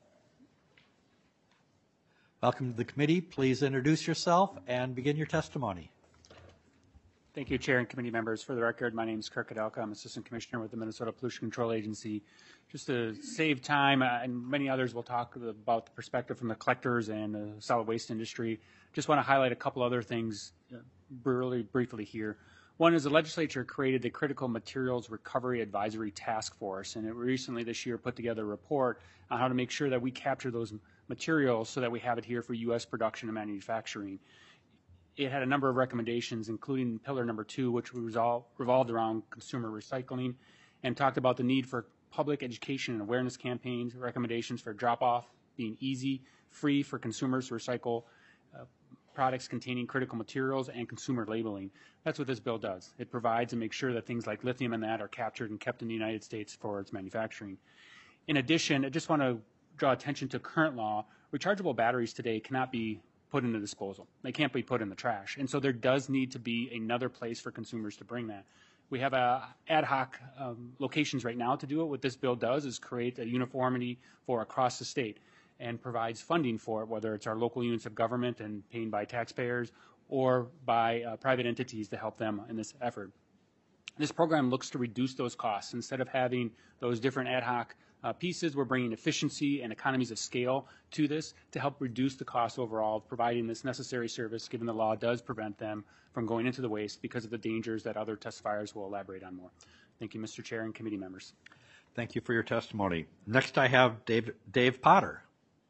Welcome to the committee. Please introduce yourself and begin your testimony. Thank you, Chair and committee members. For the record, my name is Kirk Kadelka. I'm Assistant Commissioner with the Minnesota Pollution Control Agency. Just to save time, and many others will talk about the perspective from the collectors and the solid waste industry. Just want to highlight a couple other things really briefly here. One is the legislature created the Critical Materials Recovery Advisory Task Force, and it recently this year put together a report on how to make sure that we capture those materials so that we have it here for U.S. production and manufacturing. It had a number of recommendations, including pillar number 2, which revolved around consumer recycling, and talked about the need for public education and awareness campaigns, recommendations for drop-off being easy, free for consumers to recycle products containing critical materials, and consumer labeling. That's what this bill does. It provides and makes sure that things like lithium and that are captured and kept in the United States for its manufacturing. In addition, I just want to draw attention to current law. Rechargeable batteries today cannot be put into disposal. They can't be put in the trash. And so there does need to be another place for consumers to bring that. We have ad hoc locations right now to do it. What this bill does is create a uniformity for across the state and provides funding for it, whether it's our local units of government and paying by taxpayers or by private entities to help them in this effort. This program looks to reduce those costs. Instead of having those different ad hoc pieces, we're bringing efficiency and economies of scale to this to help reduce the cost overall of providing this necessary service, given the law does prevent them from going into the waste because of the dangers that other testifiers will elaborate on more. Thank you, Mr. Chair and committee members. Thank you for your testimony. Next, I have Dave Potter.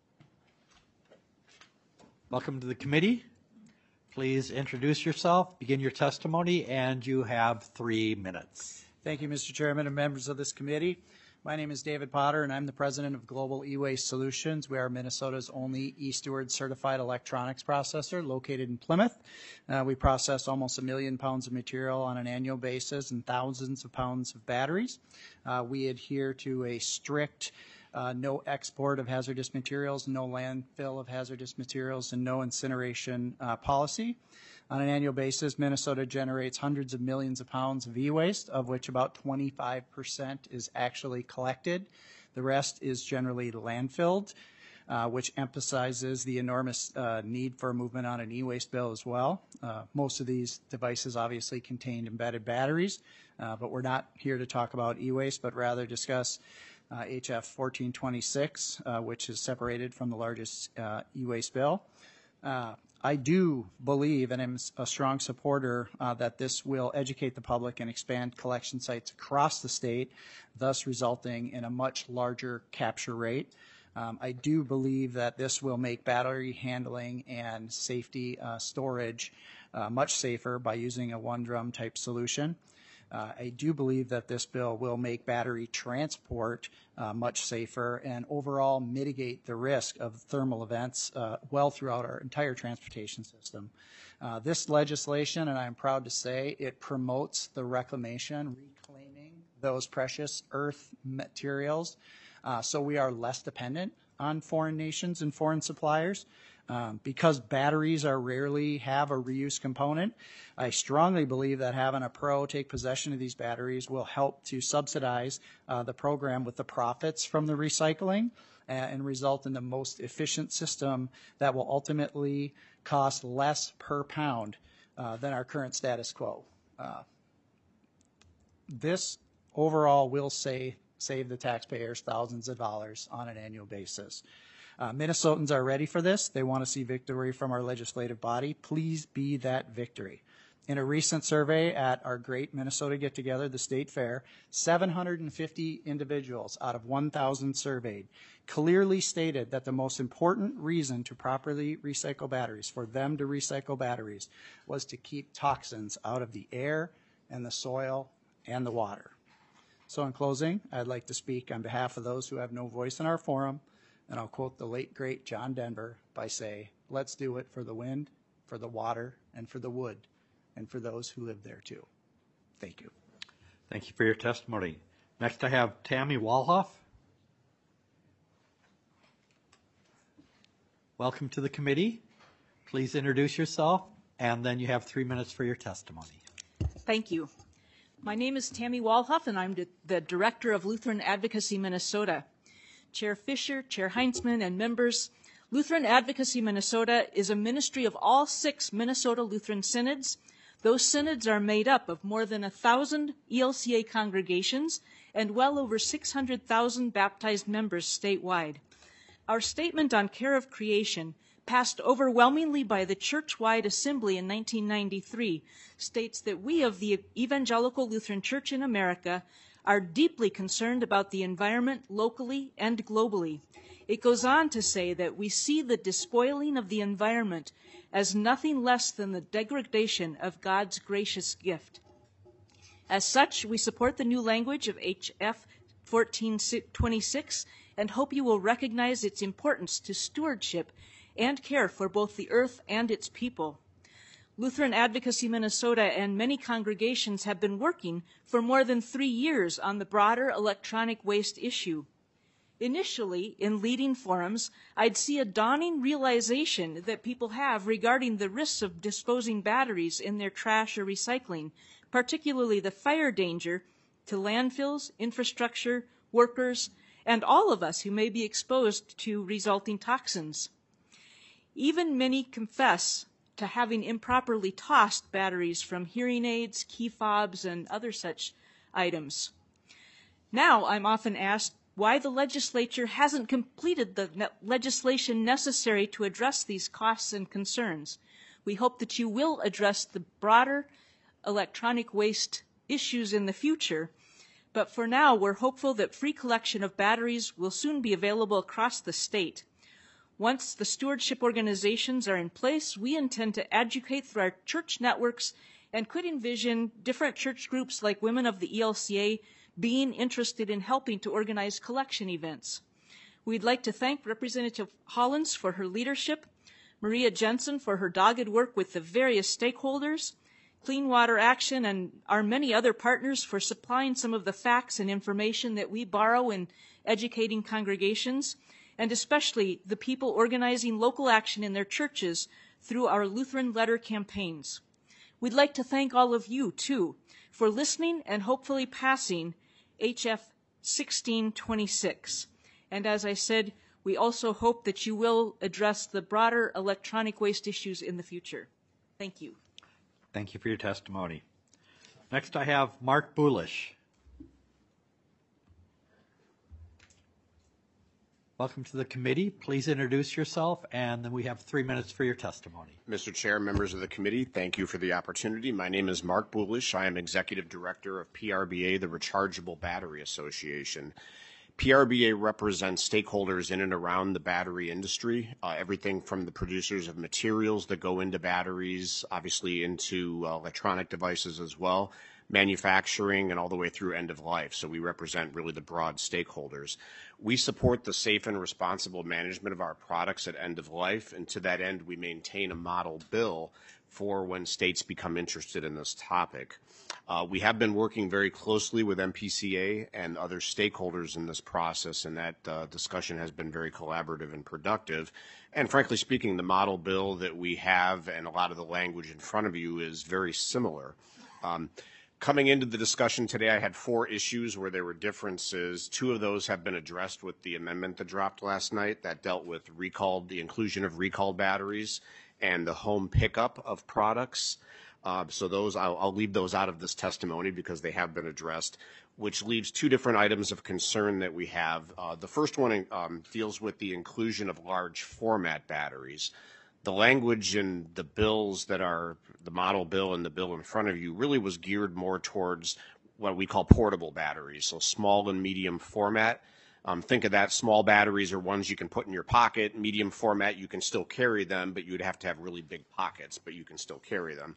Welcome to the committee. Please introduce yourself, begin your testimony, and you have 3 minutes. Thank you, Mr. Chairman and members of this committee. My name is David Potter, and I'm the president of Global E-Waste Solutions. We are Minnesota's only eSteward certified electronics processor located in Plymouth. We process almost 1 million pounds of material on an annual basis and thousands of pounds of batteries. We adhere to a strict no export of hazardous materials, no landfill of hazardous materials, and no incineration policy. On an annual basis, Minnesota generates hundreds of millions of pounds of e-waste, of which about 25% is actually collected. The rest is generally landfilled, which emphasizes the enormous need for a movement on an e-waste bill as well. Most of these devices obviously contain embedded batteries, but we're not here to talk about e-waste, but rather discuss HF 1426, which is separated from the largest e-waste bill. I do believe, and I'm a strong supporter, that this will educate the public and expand collection sites across the state, thus resulting in a much larger capture rate. I do believe that this will make battery handling and safety storage much safer by using a one-drum type solution. I do believe that this bill will make battery transport much safer and overall mitigate the risk of thermal events well throughout our entire transportation system. This legislation, and I'm proud to say, it promotes the reclamation, reclaiming those precious earth materials So we are less dependent on foreign nations and foreign suppliers. Because batteries are rarely have a reuse component, I strongly believe that having a pro take possession of these batteries will help to subsidize the program with the profits from the recycling and result in the most efficient system that will ultimately cost less per pound than our current status quo. This overall will save the taxpayers thousands of dollars on an annual basis. Minnesotans are ready for this. They want to see victory from our legislative body. Please be that victory. In a recent survey at our great Minnesota get-together, the State Fair, 750 individuals out of 1,000 surveyed clearly stated that the most important reason to properly recycle batteries, for them to recycle batteries, was to keep toxins out of the air and the soil and the water. So in closing, I'd like to speak on behalf of those who have no voice in our forum, and I'll quote the late, great John Denver by say, let's do it for the wind, for the water, and for the wood, and for those who live there too. Thank you. Thank you for your testimony. Next I have Tammy Walhoff. Welcome to the committee. Please introduce yourself, and then you have 3 minutes for your testimony. Thank you. My name is Tammy Walhoff, and I'm the Director of Lutheran Advocacy Minnesota. Chair Fisher, Chair Heinzman, and members, Lutheran Advocacy Minnesota is a ministry of all 6 Minnesota Lutheran synods. Those synods are made up of more than 1,000 ELCA congregations and well over 600,000 baptized members statewide. Our statement on care of creation, passed overwhelmingly by the church-wide assembly in 1993, states that we of the Evangelical Lutheran Church in America are deeply concerned about the environment locally and globally. It goes on to say that we see the despoiling of the environment as nothing less than the degradation of God's gracious gift. As such, we support the new language of HF 1426 and hope you will recognize its importance to stewardship and care for both the earth and its people. Lutheran Advocacy Minnesota and many congregations have been working for more than 3 years on the broader electronic waste issue. Initially, in leading forums, I'd see a dawning realization that people have regarding the risks of disposing batteries in their trash or recycling, particularly the fire danger to landfills, infrastructure, workers, and all of us who may be exposed to resulting toxins. Even many confess to having improperly tossed batteries from hearing aids, key fobs, and other such items. Now I'm often asked why the legislature hasn't completed the legislation necessary to address these costs and concerns. We hope that you will address the broader electronic waste issues in the future, but for now we're hopeful that free collection of batteries will soon be available across the state. Once the stewardship organizations are in place, we intend to educate through our church networks and could envision different church groups like Women of the ELCA being interested in helping to organize collection events. We'd like to thank Representative Hollins for her leadership, Maria Jensen for her dogged work with the various stakeholders, Clean Water Action, and our many other partners for supplying some of the facts and information that we borrow in educating congregations, and especially the people organizing local action in their churches through our Lutheran letter campaigns. We'd like to thank all of you, too, for listening and hopefully passing HF 1626. And as I said, we also hope that you will address the broader electronic waste issues in the future. Thank you. Thank you for your testimony. Next I have Mark Bulish. Welcome to the committee. Please introduce yourself, and then we have 3 minutes for your testimony. Mr. Chair, members of the committee, thank you for the opportunity. My name is Mark Bulish. I am Executive Director of PRBA, the Rechargeable Battery Association. PRBA represents stakeholders in and around the battery industry, everything from the producers of materials that go into batteries, obviously into electronic devices as well, manufacturing, and all the way through end of life. So we represent really the broad stakeholders. We support the safe and responsible management of our products at end of life, and to that end, we maintain a model bill for when states become interested in this topic. We have been working very closely with MPCA and other stakeholders in this process, and that discussion has been very collaborative and productive. And frankly speaking, the model bill that we have and a lot of the language in front of you is very similar. Coming into the discussion today, I had 4 issues where there were differences. 2 of those have been addressed with the amendment that dropped last night that dealt with the inclusion of recalled batteries and the home pickup of products. So those, I'll leave those out of this testimony because they have been addressed, which leaves 2 different items of concern that we have. The first one deals with the inclusion of large format batteries. The language in the bills that are the model bill and the bill in front of you really was geared more towards what we call portable batteries, so small and medium format. Think of that, small batteries are ones you can put in your pocket. Medium format, you can still carry them, but you'd have to have really big pockets, but you can still carry them.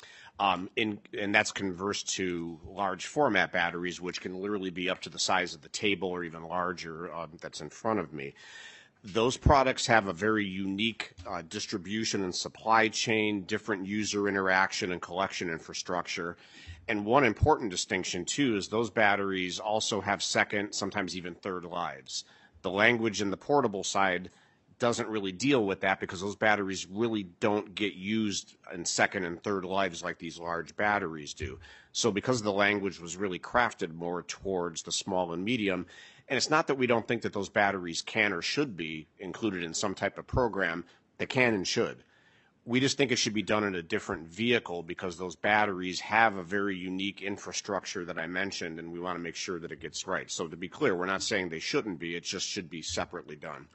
And that's converse to large format batteries, which can literally be up to the size of the table or even larger that's in front of me. Those products have a very unique distribution and supply chain, different user interaction and collection infrastructure. And one important distinction, too, is those batteries also have second, sometimes even third lives. The language in the portable side doesn't really deal with that because those batteries really don't get used in second and third lives like these large batteries do. So because the language was really crafted more towards the small and medium, and it's not that we don't think that those batteries can or should be included in some type of program. They can and should. We just think it should be done in a different vehicle because those batteries have a very unique infrastructure that I mentioned, and we want to make sure that it gets right. So to be clear, we're not saying they shouldn't be. It just should be separately done.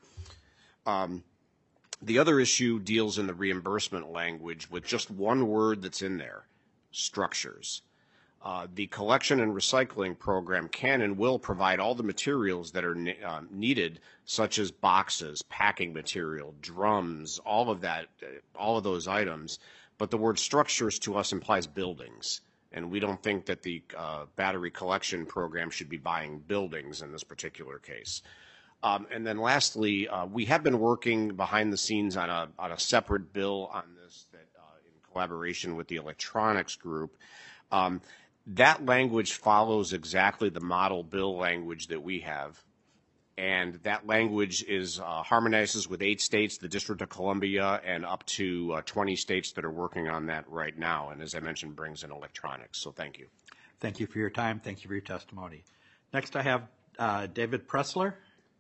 The other issue deals in the reimbursement language with just one word that's in there, structures. The collection and recycling program can and will provide all the materials that are needed, such as boxes, packing material, drums, all of that, all of those items. But the word structures to us implies buildings. And we don't think that the battery collection program should be buying buildings in this particular case. And then lastly, we have been working behind the scenes on a separate bill on this that in collaboration with the electronics group. That language follows exactly the model bill language that we have. And that language is harmonizes with 8 states, the District of Columbia, and up to 20 states that are working on that right now. And as I mentioned, brings in electronics. So thank you. Thank you for your time. Thank you for your testimony. Next, I have David Pressler.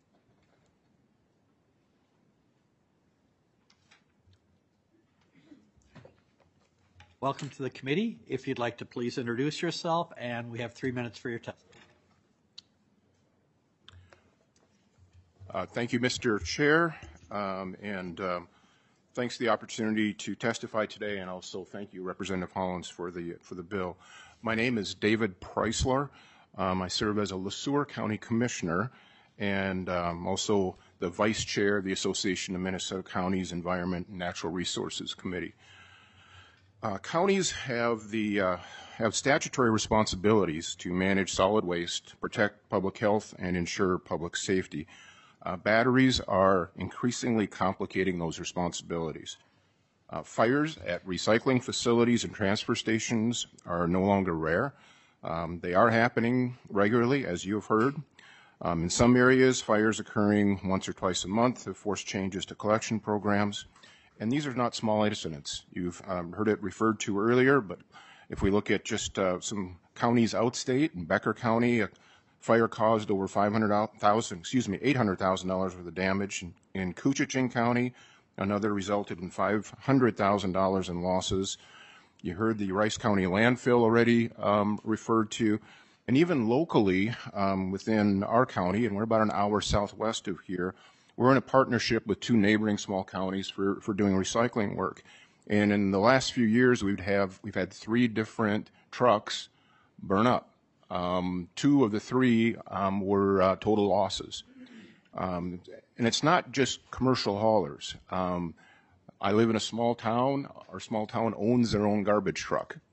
Welcome to the committee. If you'd like to please introduce yourself, and we have 3 minutes for your testimony. Thank you, Mr. Chair, and thanks for the opportunity to testify today, and also thank you, Representative Hollins, for the bill. My name is David Pressler. I serve as a LeSueur County Commissioner and also the Vice Chair of the Association of Minnesota Counties Environment and Natural Resources Committee. Counties have statutory responsibilities to manage solid waste, protect public health, and ensure public safety. Batteries are increasingly complicating those responsibilities. Fires at recycling facilities and transfer stations are no longer rare. They are happening regularly, as you have heard. In some areas, fires occurring once or twice a month have forced changes to collection programs. And these are not small incidents. You've heard it referred to earlier, but if we look at just some counties outstate, in Becker County, a fire caused over $800,000 worth of damage. In Koochiching County, another resulted in $500,000 in losses. You heard the Rice County landfill already referred to. And even locally within our county, and we're about an hour southwest of here, we're in a partnership with 2 neighboring small counties for doing recycling work. And in the last few years, we've had 3 different trucks burn up. 2 of the 3 were total losses. And it's not just commercial haulers. I live in a small town. Our small town owns their own garbage truck.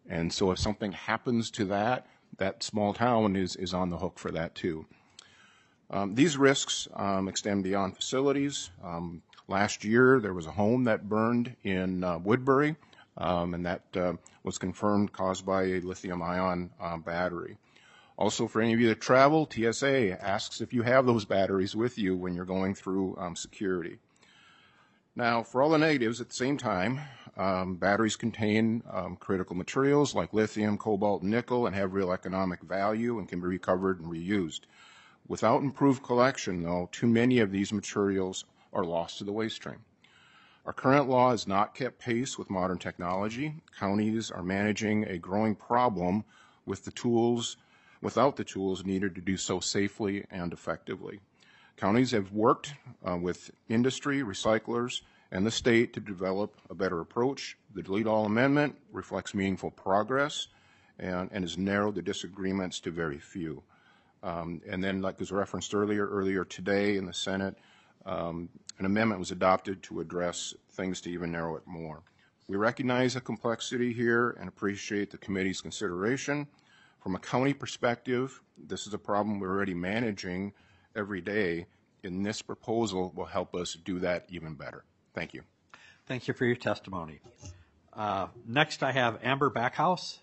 And so if something happens to that, that small town is on the hook for that too. These risks extend beyond facilities. Last year, there was a home that burned in Woodbury, and that was confirmed caused by a lithium-ion battery. Also, for any of you that travel, TSA asks if you have those batteries with you when you're going through security. Now, for all the negatives, at the same time, batteries contain critical materials like lithium, cobalt, and nickel, and have real economic value and can be recovered and reused. Without improved collection, though, too many of these materials are lost to the waste stream. Our current law has not kept pace with modern technology. Counties are managing a growing problem with the tools, without the tools needed to do so safely and effectively. Counties have worked with industry, recyclers, and the state to develop a better approach. The Delete All Amendment reflects meaningful progress and has narrowed the disagreements to very few. And then, like was referenced earlier today in the Senate, an amendment was adopted to address things to even narrow it more. We recognize the complexity here and appreciate the committee's consideration. From a county perspective, this is a problem we're already managing every day, and this proposal will help us do that even better. Thank you. Thank you for your testimony. Next, I have Amber Backhouse.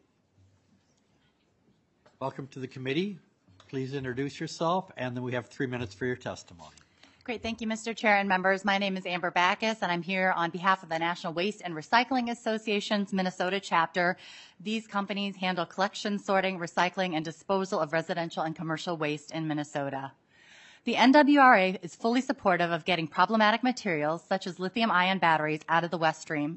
Welcome to the committee. Please introduce yourself, and then we have 3 minutes for your testimony. Great. Thank you, Mr. Chair and members. My name is Amber Backus, and I'm here on behalf of the National Waste and Recycling Association's Minnesota chapter. These companies handle collection, sorting, recycling, and disposal of residential and commercial waste in Minnesota. The NWRA is fully supportive of getting problematic materials such as lithium-ion batteries out of the waste stream,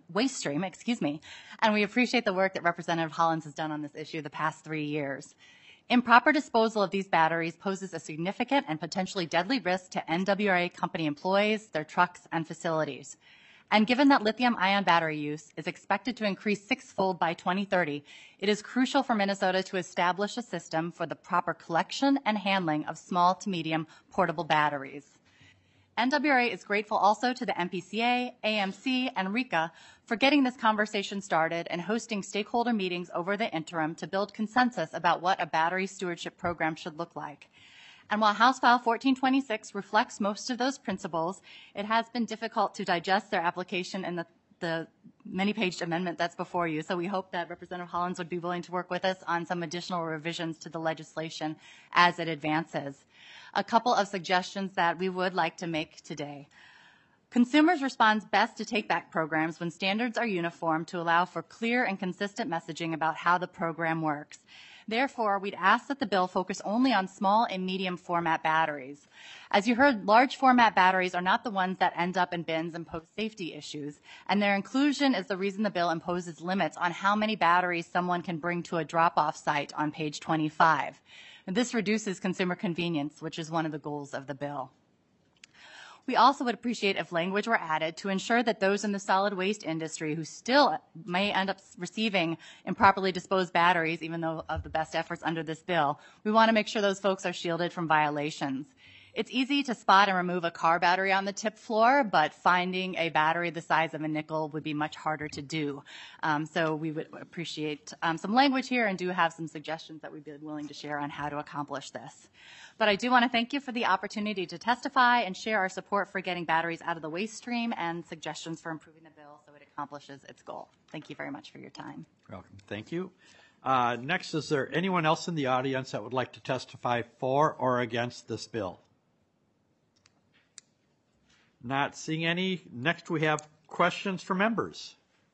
and we appreciate the work that Representative Hollins has done on this issue the past 3 years. Improper disposal of these batteries poses a significant and potentially deadly risk to NWRA company employees, their trucks, and facilities. And given that lithium-ion battery use is expected to increase sixfold by 2030, it is crucial for Minnesota to establish a system for the proper collection and handling of small to medium portable batteries. NWRA is grateful also to the MPCA, AMC, and RECA for getting this conversation started and hosting stakeholder meetings over the interim to build consensus about what a battery stewardship program should look like. And while House File 1426 reflects most of those principles, it has been difficult to digest their application in the many-paged amendment that's before you. So we hope that Representative Hollins would be willing to work with us on some additional revisions to the legislation as it advances. A couple of suggestions that we would like to make today. Consumers respond best to take-back programs when standards are uniform to allow for clear and consistent messaging about how the program works. Therefore, we'd ask that the bill focus only on small and medium format batteries. As you heard, large format batteries are not the ones that end up in bins and pose safety issues, and their inclusion is the reason the bill imposes limits on how many batteries someone can bring to a drop-off site on page 25. This reduces consumer convenience, which is one of the goals of the bill. We also would appreciate if language were added to ensure that those in the solid waste industry who still may end up receiving improperly disposed batteries, even though of the best efforts under this bill, we want to make sure those folks are shielded from violations. It's easy to spot and remove a car battery on the tip floor, but finding a battery the size of a nickel would be much harder to do. So we would appreciate some language here and do have some suggestions that we'd be willing to share on how to accomplish this. But I do want to thank you for the opportunity to testify and share our support for getting batteries out of the waste stream and suggestions for improving the bill so it accomplishes its goal. Thank you very much for your time. Welcome. Thank you. Next, is there anyone else in the audience that would like to testify for or against this bill? Not seeing any. Next, we have questions from members.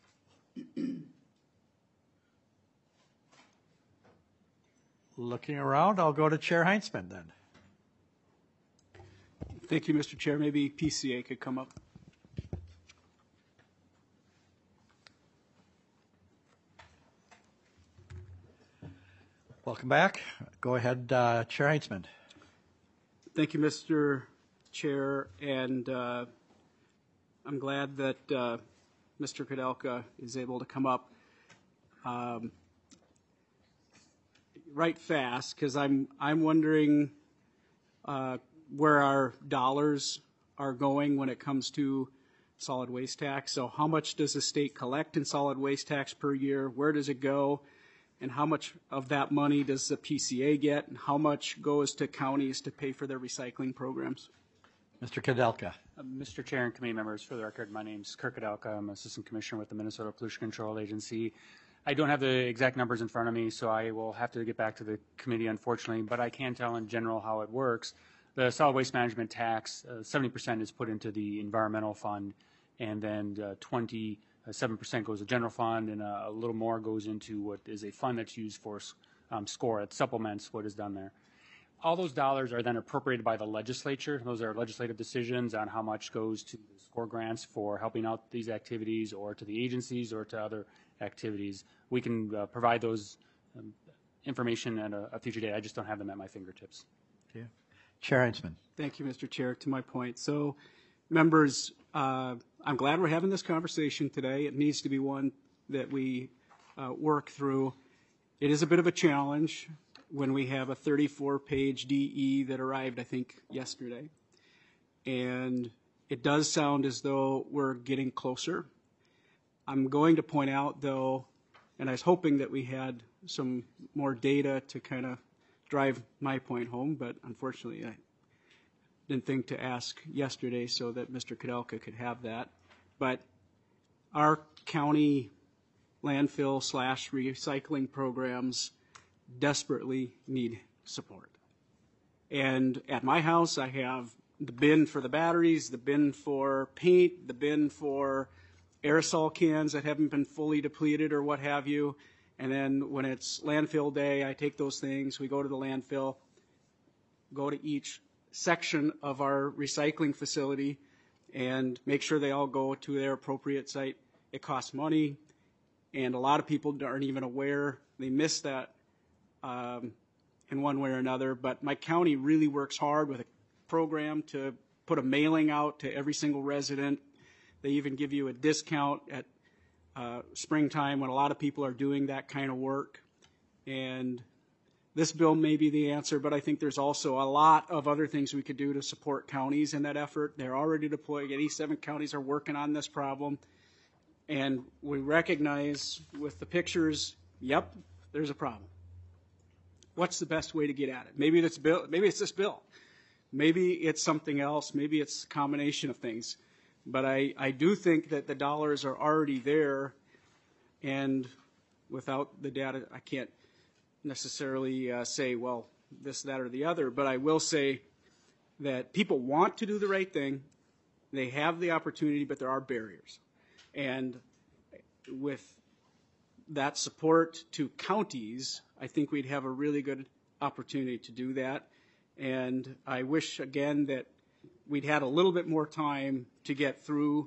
Looking around, I'll go to Chair Heinzman then. Thank you, Mr. Chair. Maybe PCA could come up. Welcome back. Go ahead, Chair Heinzman. Thank you, Mr. Chair, and I'm glad that Mr. Kudelka is able to come up right fast, because I'm wondering where our dollars are going when it comes to solid waste tax. So how much does the state collect in solid waste tax per year? Where does it go? And how much of that money does the PCA get? And how much goes to counties to pay for their recycling programs? Mr. Kudelka. Mr. Chair and committee members, for the record, my name is Kirk Kudelka. I'm Assistant Commissioner with the Minnesota Pollution Control Agency. I don't have the exact numbers in front of me, so I will have to get back to the committee, unfortunately, but I can tell in general how it works. The solid waste management tax, 70% is put into the environmental fund, and then 27% goes to general fund, and a little more goes into what is a fund that's used for SCORE. It supplements what is done there. All those dollars are then appropriated by the legislature. Those are legislative decisions on how much goes to the SCORE grants for helping out these activities, or to the agencies, or to other activities. We can provide those information at a future date. I just don't have them at my fingertips. Okay. Chair Heinzman. Thank you, Mr. Chair. To my point, so members, I'm glad we're having this conversation today. It needs to be one that we work through. It is a bit of a challenge when we have a 34-page DE that arrived, I think, yesterday. And it does sound as though we're getting closer. I'm going to point out, though, and I was hoping that we had some more data to kind of drive my point home, but unfortunately I didn't think to ask yesterday so that Mr. Kudelka could have that. But our county landfill/recycling programs desperately need support. And at my house, I have the bin for the batteries, the bin for paint, the bin for aerosol cans that haven't been fully depleted or what have you. And then when it's landfill day, I take those things, we go to the landfill, go to each section of our recycling facility and make sure they all go to their appropriate site. It costs money, and a lot of people aren't even aware. They miss that in one way or another. But my county really works hard with a program to put a mailing out to every single resident. They even give you a discount at springtime when a lot of people are doing that kind of work. And this bill may be the answer, but I think there's also a lot of other things we could do to support counties in that effort. They're already deployed. 87 counties are working on this problem. And we recognize with the pictures, yep, there's a problem. What's the best way to get at it? Maybe it's this bill. Maybe it's something else. Maybe it's a combination of things. But I do think that the dollars are already there, and without the data, I can't necessarily say, well, this, that, or the other. But I will say that people want to do the right thing. They have the opportunity, but there are barriers. And with that support to counties, I think we'd have a really good opportunity to do that. And I wish, again, that we'd had a little bit more time to get through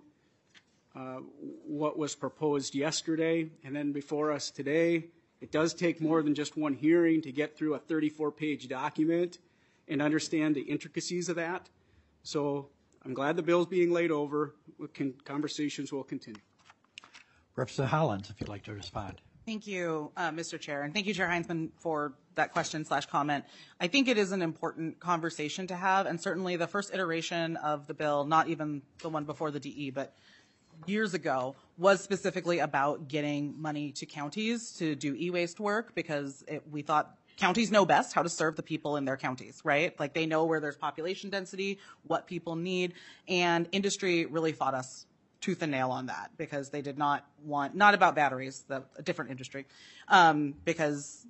what was proposed yesterday and then before us today. It does take more than just one hearing to get through a 34-page document and understand the intricacies of that. So I'm glad the bill's being laid over. Conversations will continue. Representative Hollins, if you'd like to respond. Thank you, Mr. Chair, and thank you, Chair Heinzman, for that question/comment. I think it is an important conversation to have, and certainly the first iteration of the bill, not even the one before the DE, but years ago, was specifically about getting money to counties to do e-waste work, because we thought counties know best how to serve the people in their counties, right? Like, they know where there's population density, what people need, and industry really fought us tooth and nail on that, because they did not want, not about batteries, a different industry, because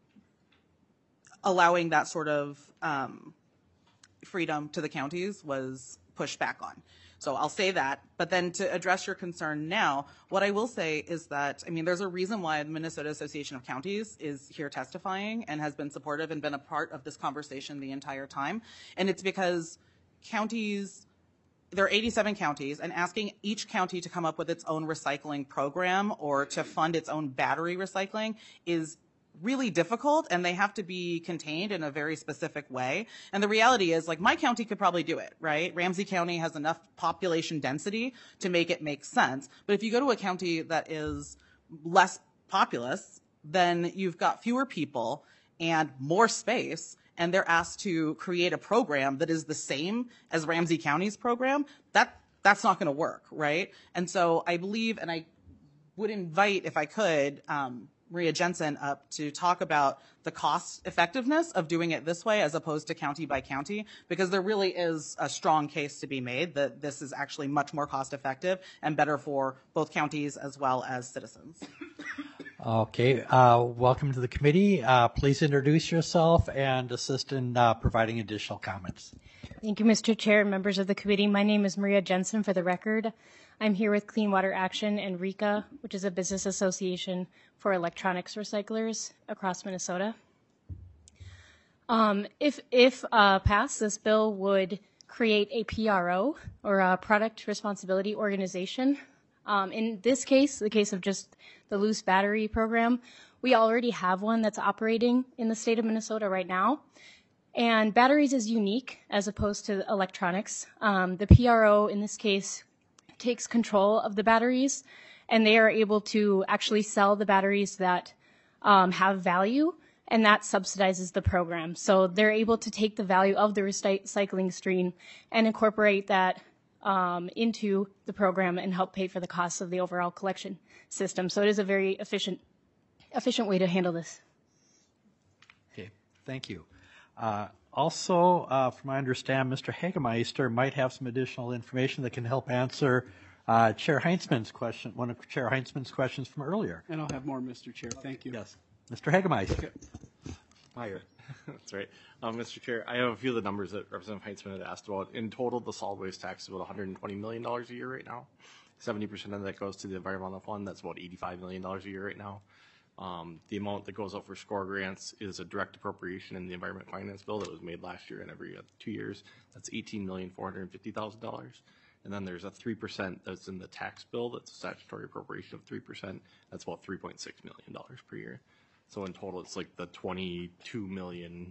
allowing that sort of freedom to the counties was pushed back on. So I'll say that. But then to address your concern now, what I will say is that, I mean, there's a reason why the Minnesota Association of Counties is here testifying and has been supportive and been a part of this conversation the entire time. And it's because counties, there are 87 counties, and asking each county to come up with its own recycling program or to fund its own battery recycling is really difficult, and they have to be contained in a very specific way. And the reality is, like, my county could probably do it, right? Ramsey County has enough population density to make it make sense. But if you go to a county that is less populous, then you've got fewer people and more space, and they're asked to create a program that is the same as Ramsey County's program. That's that's not going to work, right? And so I believe, and I would invite, if I could, Maria Jensen up to talk about the cost effectiveness of doing it this way as opposed to county by county, because there really is a strong case to be made that this is actually much more cost effective and better for both counties as well as citizens. Okay, welcome to the committee. Please introduce yourself and assist in providing additional comments. Thank you, Mr. Chair and members of the committee. My name is Maria Jensen for the record. I'm here with Clean Water Action and RECA, which is a business association for electronics recyclers across Minnesota. If passed, this bill would create a PRO, or a Product Responsibility Organization. In this case, the case of just the loose battery program, we already have one that's operating in the state of Minnesota right now. And batteries is unique as opposed to electronics. The PRO in this case takes control of the batteries, and they are able to actually sell the batteries that have value, and that subsidizes the program. So they're able to take the value of the recycling stream and incorporate that into the program and help pay for the costs of the overall collection system. So it is a very efficient way to handle this. Okay, thank you. Also, from what I understand, Mr. Hagemeister might have some additional information that can help answer Chair Heinzman's question, one of Chair Heinzman's questions from earlier. And I'll have more, Mr. Chair. Thank you. Yes. Mr. Hagemeister. Meyer. That's right. Mr. Chair, I have a few of the numbers that Representative Heinzman had asked about. In total, the solid waste tax is about $120 million a year right now. 70% of that goes to the environmental fund. That's about $85 million a year right now. The amount that goes out for SCORE grants is a direct appropriation in the Environment Finance Bill that was made last year and every 2 years. That's $18,450,000. And then there's a 3% that's in the tax bill. That's a statutory appropriation of 3%. That's about $3.6 million per year. So in total, it's like the $22 million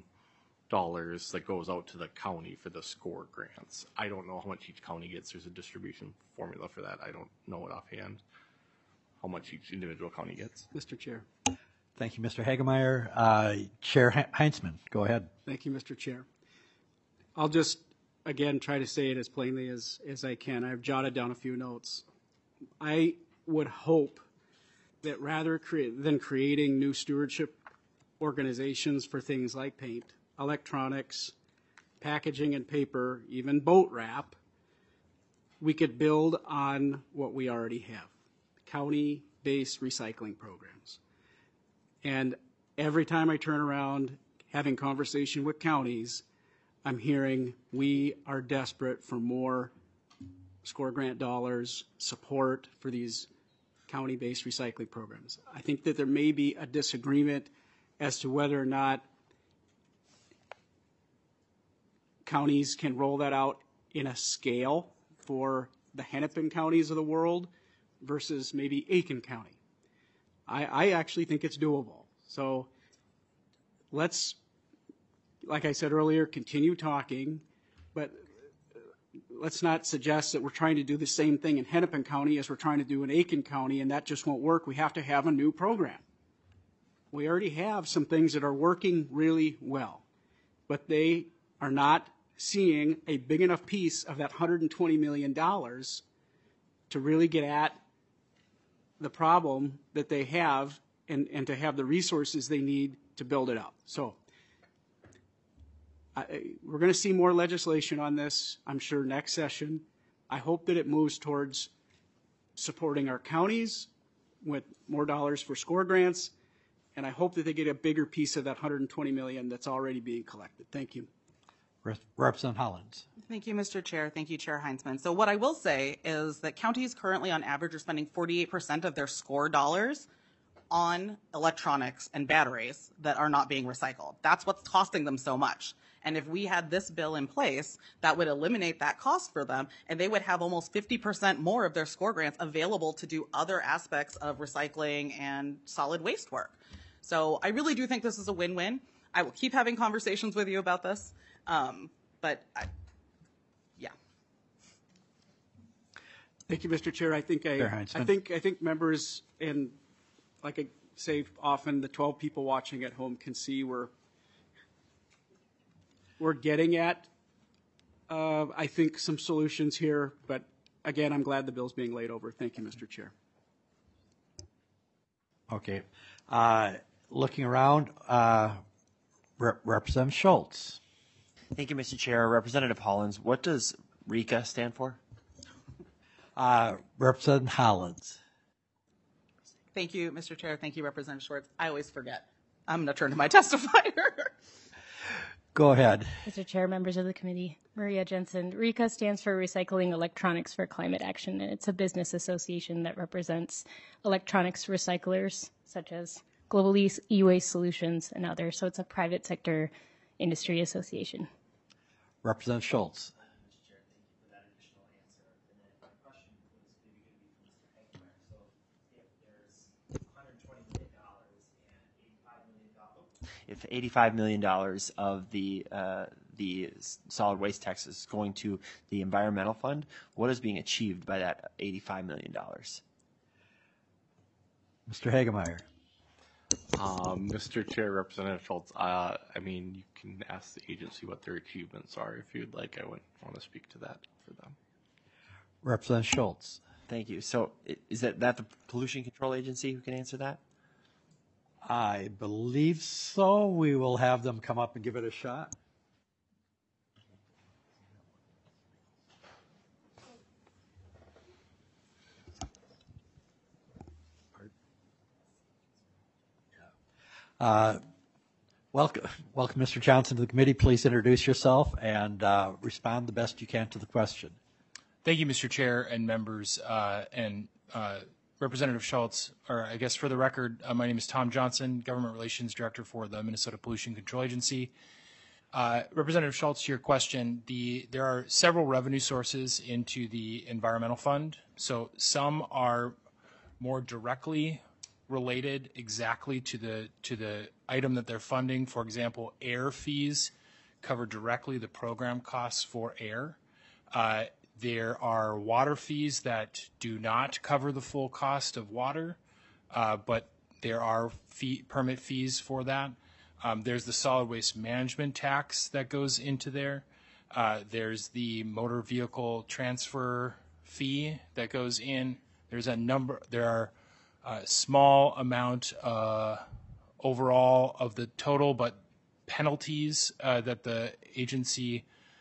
that goes out to the county for the SCORE grants. I don't know how much each county gets. There's a distribution formula for that. I don't know it offhand, how much each individual county gets. Mr. Chair. Thank you, Mr. Hagemeyer. Chair Heinzman, go ahead. Thank you, Mr. Chair. I'll just, again, try to say it as plainly as I can. I've jotted down a few notes. I would hope that rather than creating new stewardship organizations for things like paint, electronics, packaging and paper, even boat wrap, we could build on what we already have, county-based recycling programs. And every time I turn around having conversation with counties, I'm hearing we are desperate for more SCORE grant dollars, support for these county-based recycling programs. I think that there may be a disagreement as to whether or not counties can roll that out in a scale for the Hennepin counties of the world versus maybe Aiken County. I actually think it's doable. So let's, like I said earlier, continue talking, but let's not suggest that we're trying to do the same thing in Hennepin County as we're trying to do in Aiken County, and that just won't work. We have to have a new program. We already have some things that are working really well, but they are not seeing a big enough piece of that $120 million to really get at the problem that they have and to have the resources they need to build it up. So we're going to see more legislation on this, I'm sure, next session. I hope that it moves towards supporting our counties with more dollars for SCORE grants, and I hope that they get a bigger piece of that $120 million that's already being collected. Thank you. Representative Hollins. Thank you, Mr. Chair. Thank you, Chair Heinzman. So what I will say is that counties currently on average are spending 48% of their SCORE dollars on electronics and batteries that are not being recycled. That's what's costing them so much. And if we had this bill in place, that would eliminate that cost for them, and they would have almost 50% more of their SCORE grants available to do other aspects of recycling and solid waste work. So I really do think this is a win-win. I will keep having conversations with you about this, yeah. Thank you, Mr. Chair. I think members, and like I say often, the 12 people watching at home can see we're getting at, I think, some solutions here, but again, I'm glad the bill's being laid over. Thank you, Mr. Chair. Okay. Looking around, Representative Schultz. Thank you, Mr. Chair. Representative Hollins, what does RECA stand for? Representative Hollins. Thank you, Mr. Chair. Thank you, Representative Schwartz. I always forget. I'm going to turn to my testifier. Go ahead. Mr. Chair, members of the committee, Maria Jensen. RECA stands for Recycling Electronics for Climate Action, and it's a business association that represents electronics recyclers such as Global E-Waste Solutions and others. So it's a private sector industry association. Representative Schultz. If $85 million of the solid waste tax is going to the environmental fund, what is being achieved by that $85 million? Mr. Hagemeyer. Mr. Chair, Representative Schultz, I mean, you can ask the agency what their achievements are if you'd like. I wouldn't want to speak to that for them. Representative Schultz. Thank you. So is that the Pollution Control Agency who can answer that? I believe so. We will have them come up and give it a shot. Welcome, Mr. Johnson, to the committee. Please introduce yourself and respond the best you can to the question. Thank you, Mr. Chair and members, Representative Schultz, or I guess for the record, my name is Tom Johnson, Government Relations Director for the Minnesota Pollution Control Agency. Representative Schultz, to your question, there are several revenue sources into the environmental fund. So some are more directly related exactly to the item that they're funding. For example, air fees cover directly the program costs for air. There are water fees that do not cover the full cost of water, but there are permit fees for that. There's the solid waste management tax that goes into there. There's the motor vehicle transfer fee that goes in. There are a small amount overall of the total, but penalties that the agency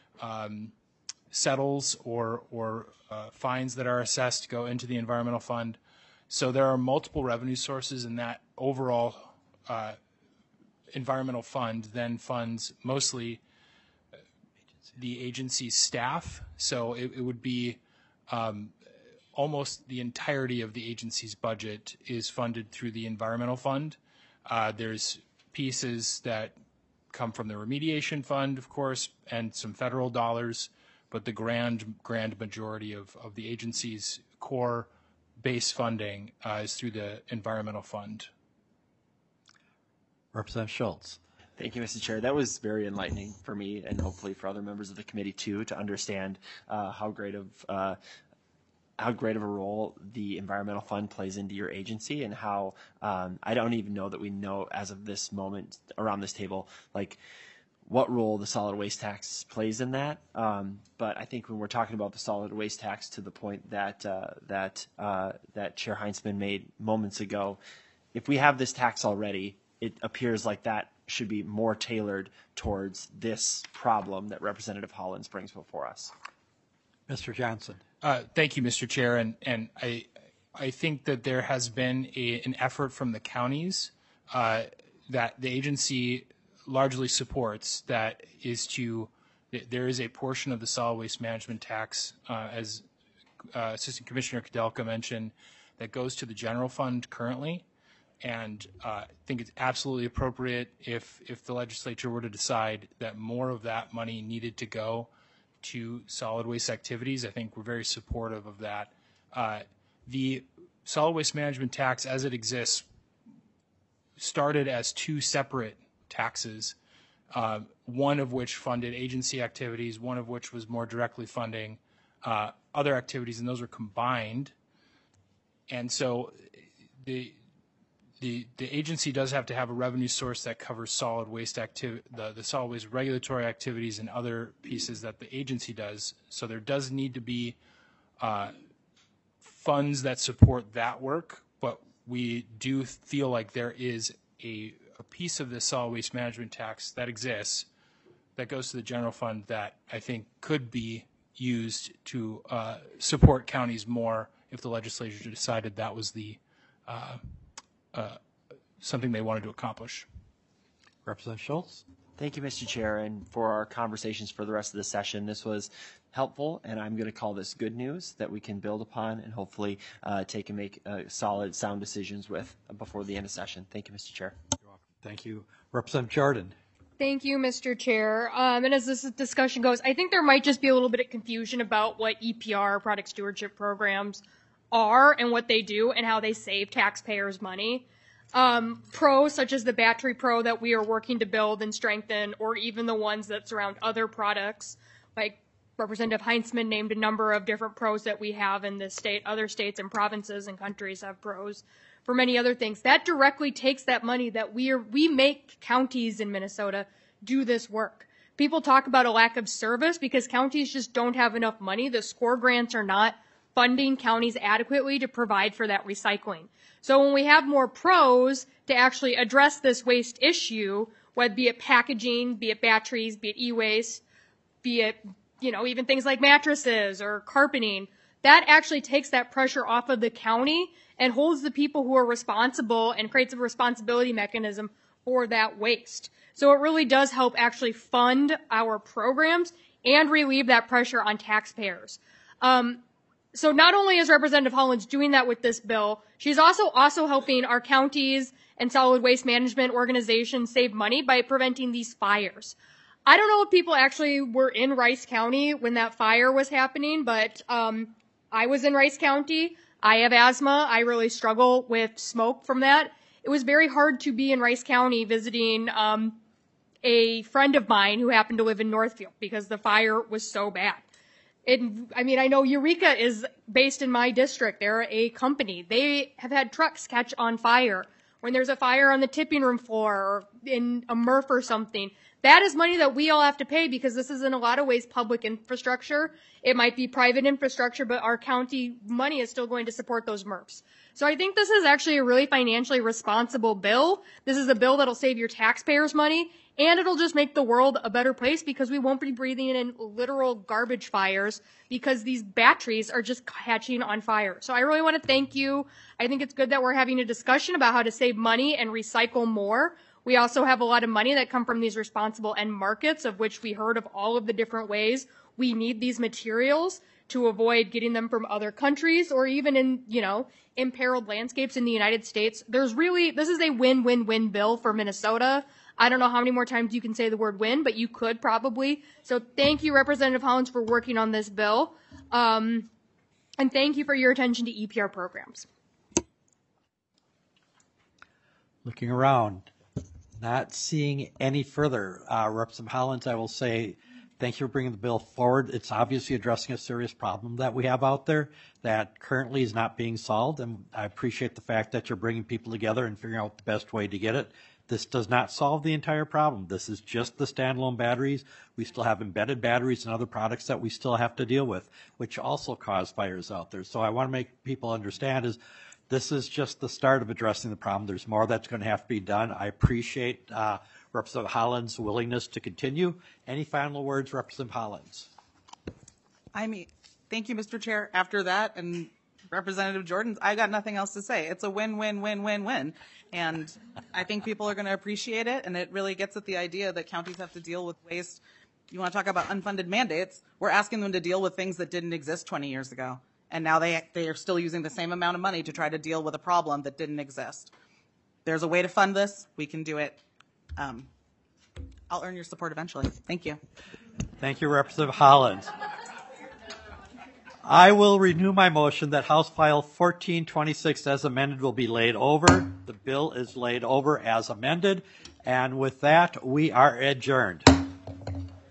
settles or fines that are assessed go into the environmental fund. So there are multiple revenue sources, and that overall environmental fund then funds mostly the agency's staff. So it would be almost the entirety of the agency's budget is funded through the environmental fund. There's pieces that come from the remediation fund, of course, and some federal dollars, but the grand majority of the agency's core base funding is through the environmental fund. Representative Schultz. Thank you, Mr. Chair. That was very enlightening for me and hopefully for other members of the committee too, to understand how great of a role the environmental fund plays into your agency, and how I don't even know that we know as of this moment around this table, like what role the solid waste tax plays in that. But I think when we're talking about the solid waste tax, to the point that Chair Heinzman made moments ago, if we have this tax already, it appears like that should be more tailored towards this problem that Representative Hollins brings before us. Mr. Johnson. Thank you, Mr. Chair, and I think that there has been an effort from the counties that the agency largely supports, that is there is a portion of the solid waste management tax, as Assistant Commissioner Kudelka mentioned, that goes to the general fund currently. And I think it's absolutely appropriate if the legislature were to decide that more of that money needed to go to solid waste activities. I think we're very supportive of that. The solid waste management tax, as it exists, started as two separate taxes, one of which funded agency activities, one of which was more directly funding other activities, and those were combined. And so the agency does have to have a revenue source that covers solid waste the solid waste regulatory activities and other pieces that the agency does. So there does need to be funds that support that work, but we do feel like there is a piece of this solid waste management tax that exists that goes to the general fund that I think could be used to support counties more if the legislature decided that was the something they wanted to accomplish. Representative Schultz. Thank you, Mr. Chair, and for our conversations for the rest of the session. This was helpful, and I'm going to call this good news that we can build upon and hopefully take and make solid, sound decisions with before the end of session. Thank you, Mr. Chair. You're welcome. Thank you. Representative Jordan. Thank you, Mr. Chair. And as this discussion goes, I think there might just be a little bit of confusion about what EPR, product stewardship programs, are and what they do and how they save taxpayers money. Pros such as the Battery Pro that we are working to build and strengthen, or even the ones that surround other products, like Representative Heinzman named a number of different pros that we have in this state. Other states and provinces and countries have pros for many other things. That directly takes that money that we make counties in Minnesota do this work. People talk about a lack of service because counties just don't have enough money. The SCORE grants are not funding counties adequately to provide for that recycling. So when we have more pros to actually address this waste issue, whether be it packaging, be it batteries, be it e-waste, be it, even things like mattresses or carpeting, that actually takes that pressure off of the county and holds the people who are responsible and creates a responsibility mechanism for that waste. So it really does help actually fund our programs and relieve that pressure on taxpayers. So not only is Representative Hollins doing that with this bill, she's also helping our counties and solid waste management organizations save money by preventing these fires. I don't know if people actually were in Rice County when that fire was happening, but I was in Rice County. I have asthma. I really struggle with smoke from that. It was very hard to be in Rice County visiting a friend of mine who happened to live in Northfield because the fire was so bad. I know Eureka is based in my district. They're a company. They have had trucks catch on fire. When there's a fire on the tipping room floor or in a MRF or something, that is money that we all have to pay because this is in a lot of ways public infrastructure. It might be private infrastructure, but our county money is still going to support those MRFs. So I think this is actually a really financially responsible bill. This is a bill that'll save your taxpayers money, and it'll just make the world a better place because we won't be breathing in literal garbage fires because these batteries are just catching on fire. So I really want to thank you. I think it's good that we're having a discussion about how to save money and recycle more. We also have a lot of money that come from these responsible end markets, of which we heard of all of the different ways we need these materials to avoid getting them from other countries or even in, imperiled landscapes in the United States. This is a win-win-win bill for Minnesota. I don't know how many more times you can say the word win, but you could probably. So thank you, Representative Hollins, for working on this bill. And thank you for your attention to EPR programs. Looking around, not seeing any further. Representative Hollins, I will say thank you for bringing the bill forward. It's obviously addressing a serious problem that we have out there that currently is not being solved, and I appreciate the fact that you're bringing people together and figuring out the best way to get it. This does not solve the entire problem. This is just the standalone batteries. We still have embedded batteries and other products that we still have to deal with, which also cause fires out there. So I want to make people understand is this is just the start of addressing the problem. There's more that's going to have to be done. I appreciate Representative Hollins' willingness to continue. Any final words, Representative Hollins? Thank you, Mr. Chair. After that, and Representative Jordan, I got nothing else to say. It's a win-win-win-win-win. And I think people are going to appreciate it, and it really gets at the idea that counties have to deal with waste. You want to talk about unfunded mandates, we're asking them to deal with things that didn't exist 20 years ago. And now they are still using the same amount of money to try to deal with a problem that didn't exist. There's a way to fund this. We can do it. I'll earn your support eventually. Thank you. Thank you, Representative Hollins. I will renew my motion that House File 1426 as amended will be laid over. The bill is laid over as amended. And with that, we are adjourned.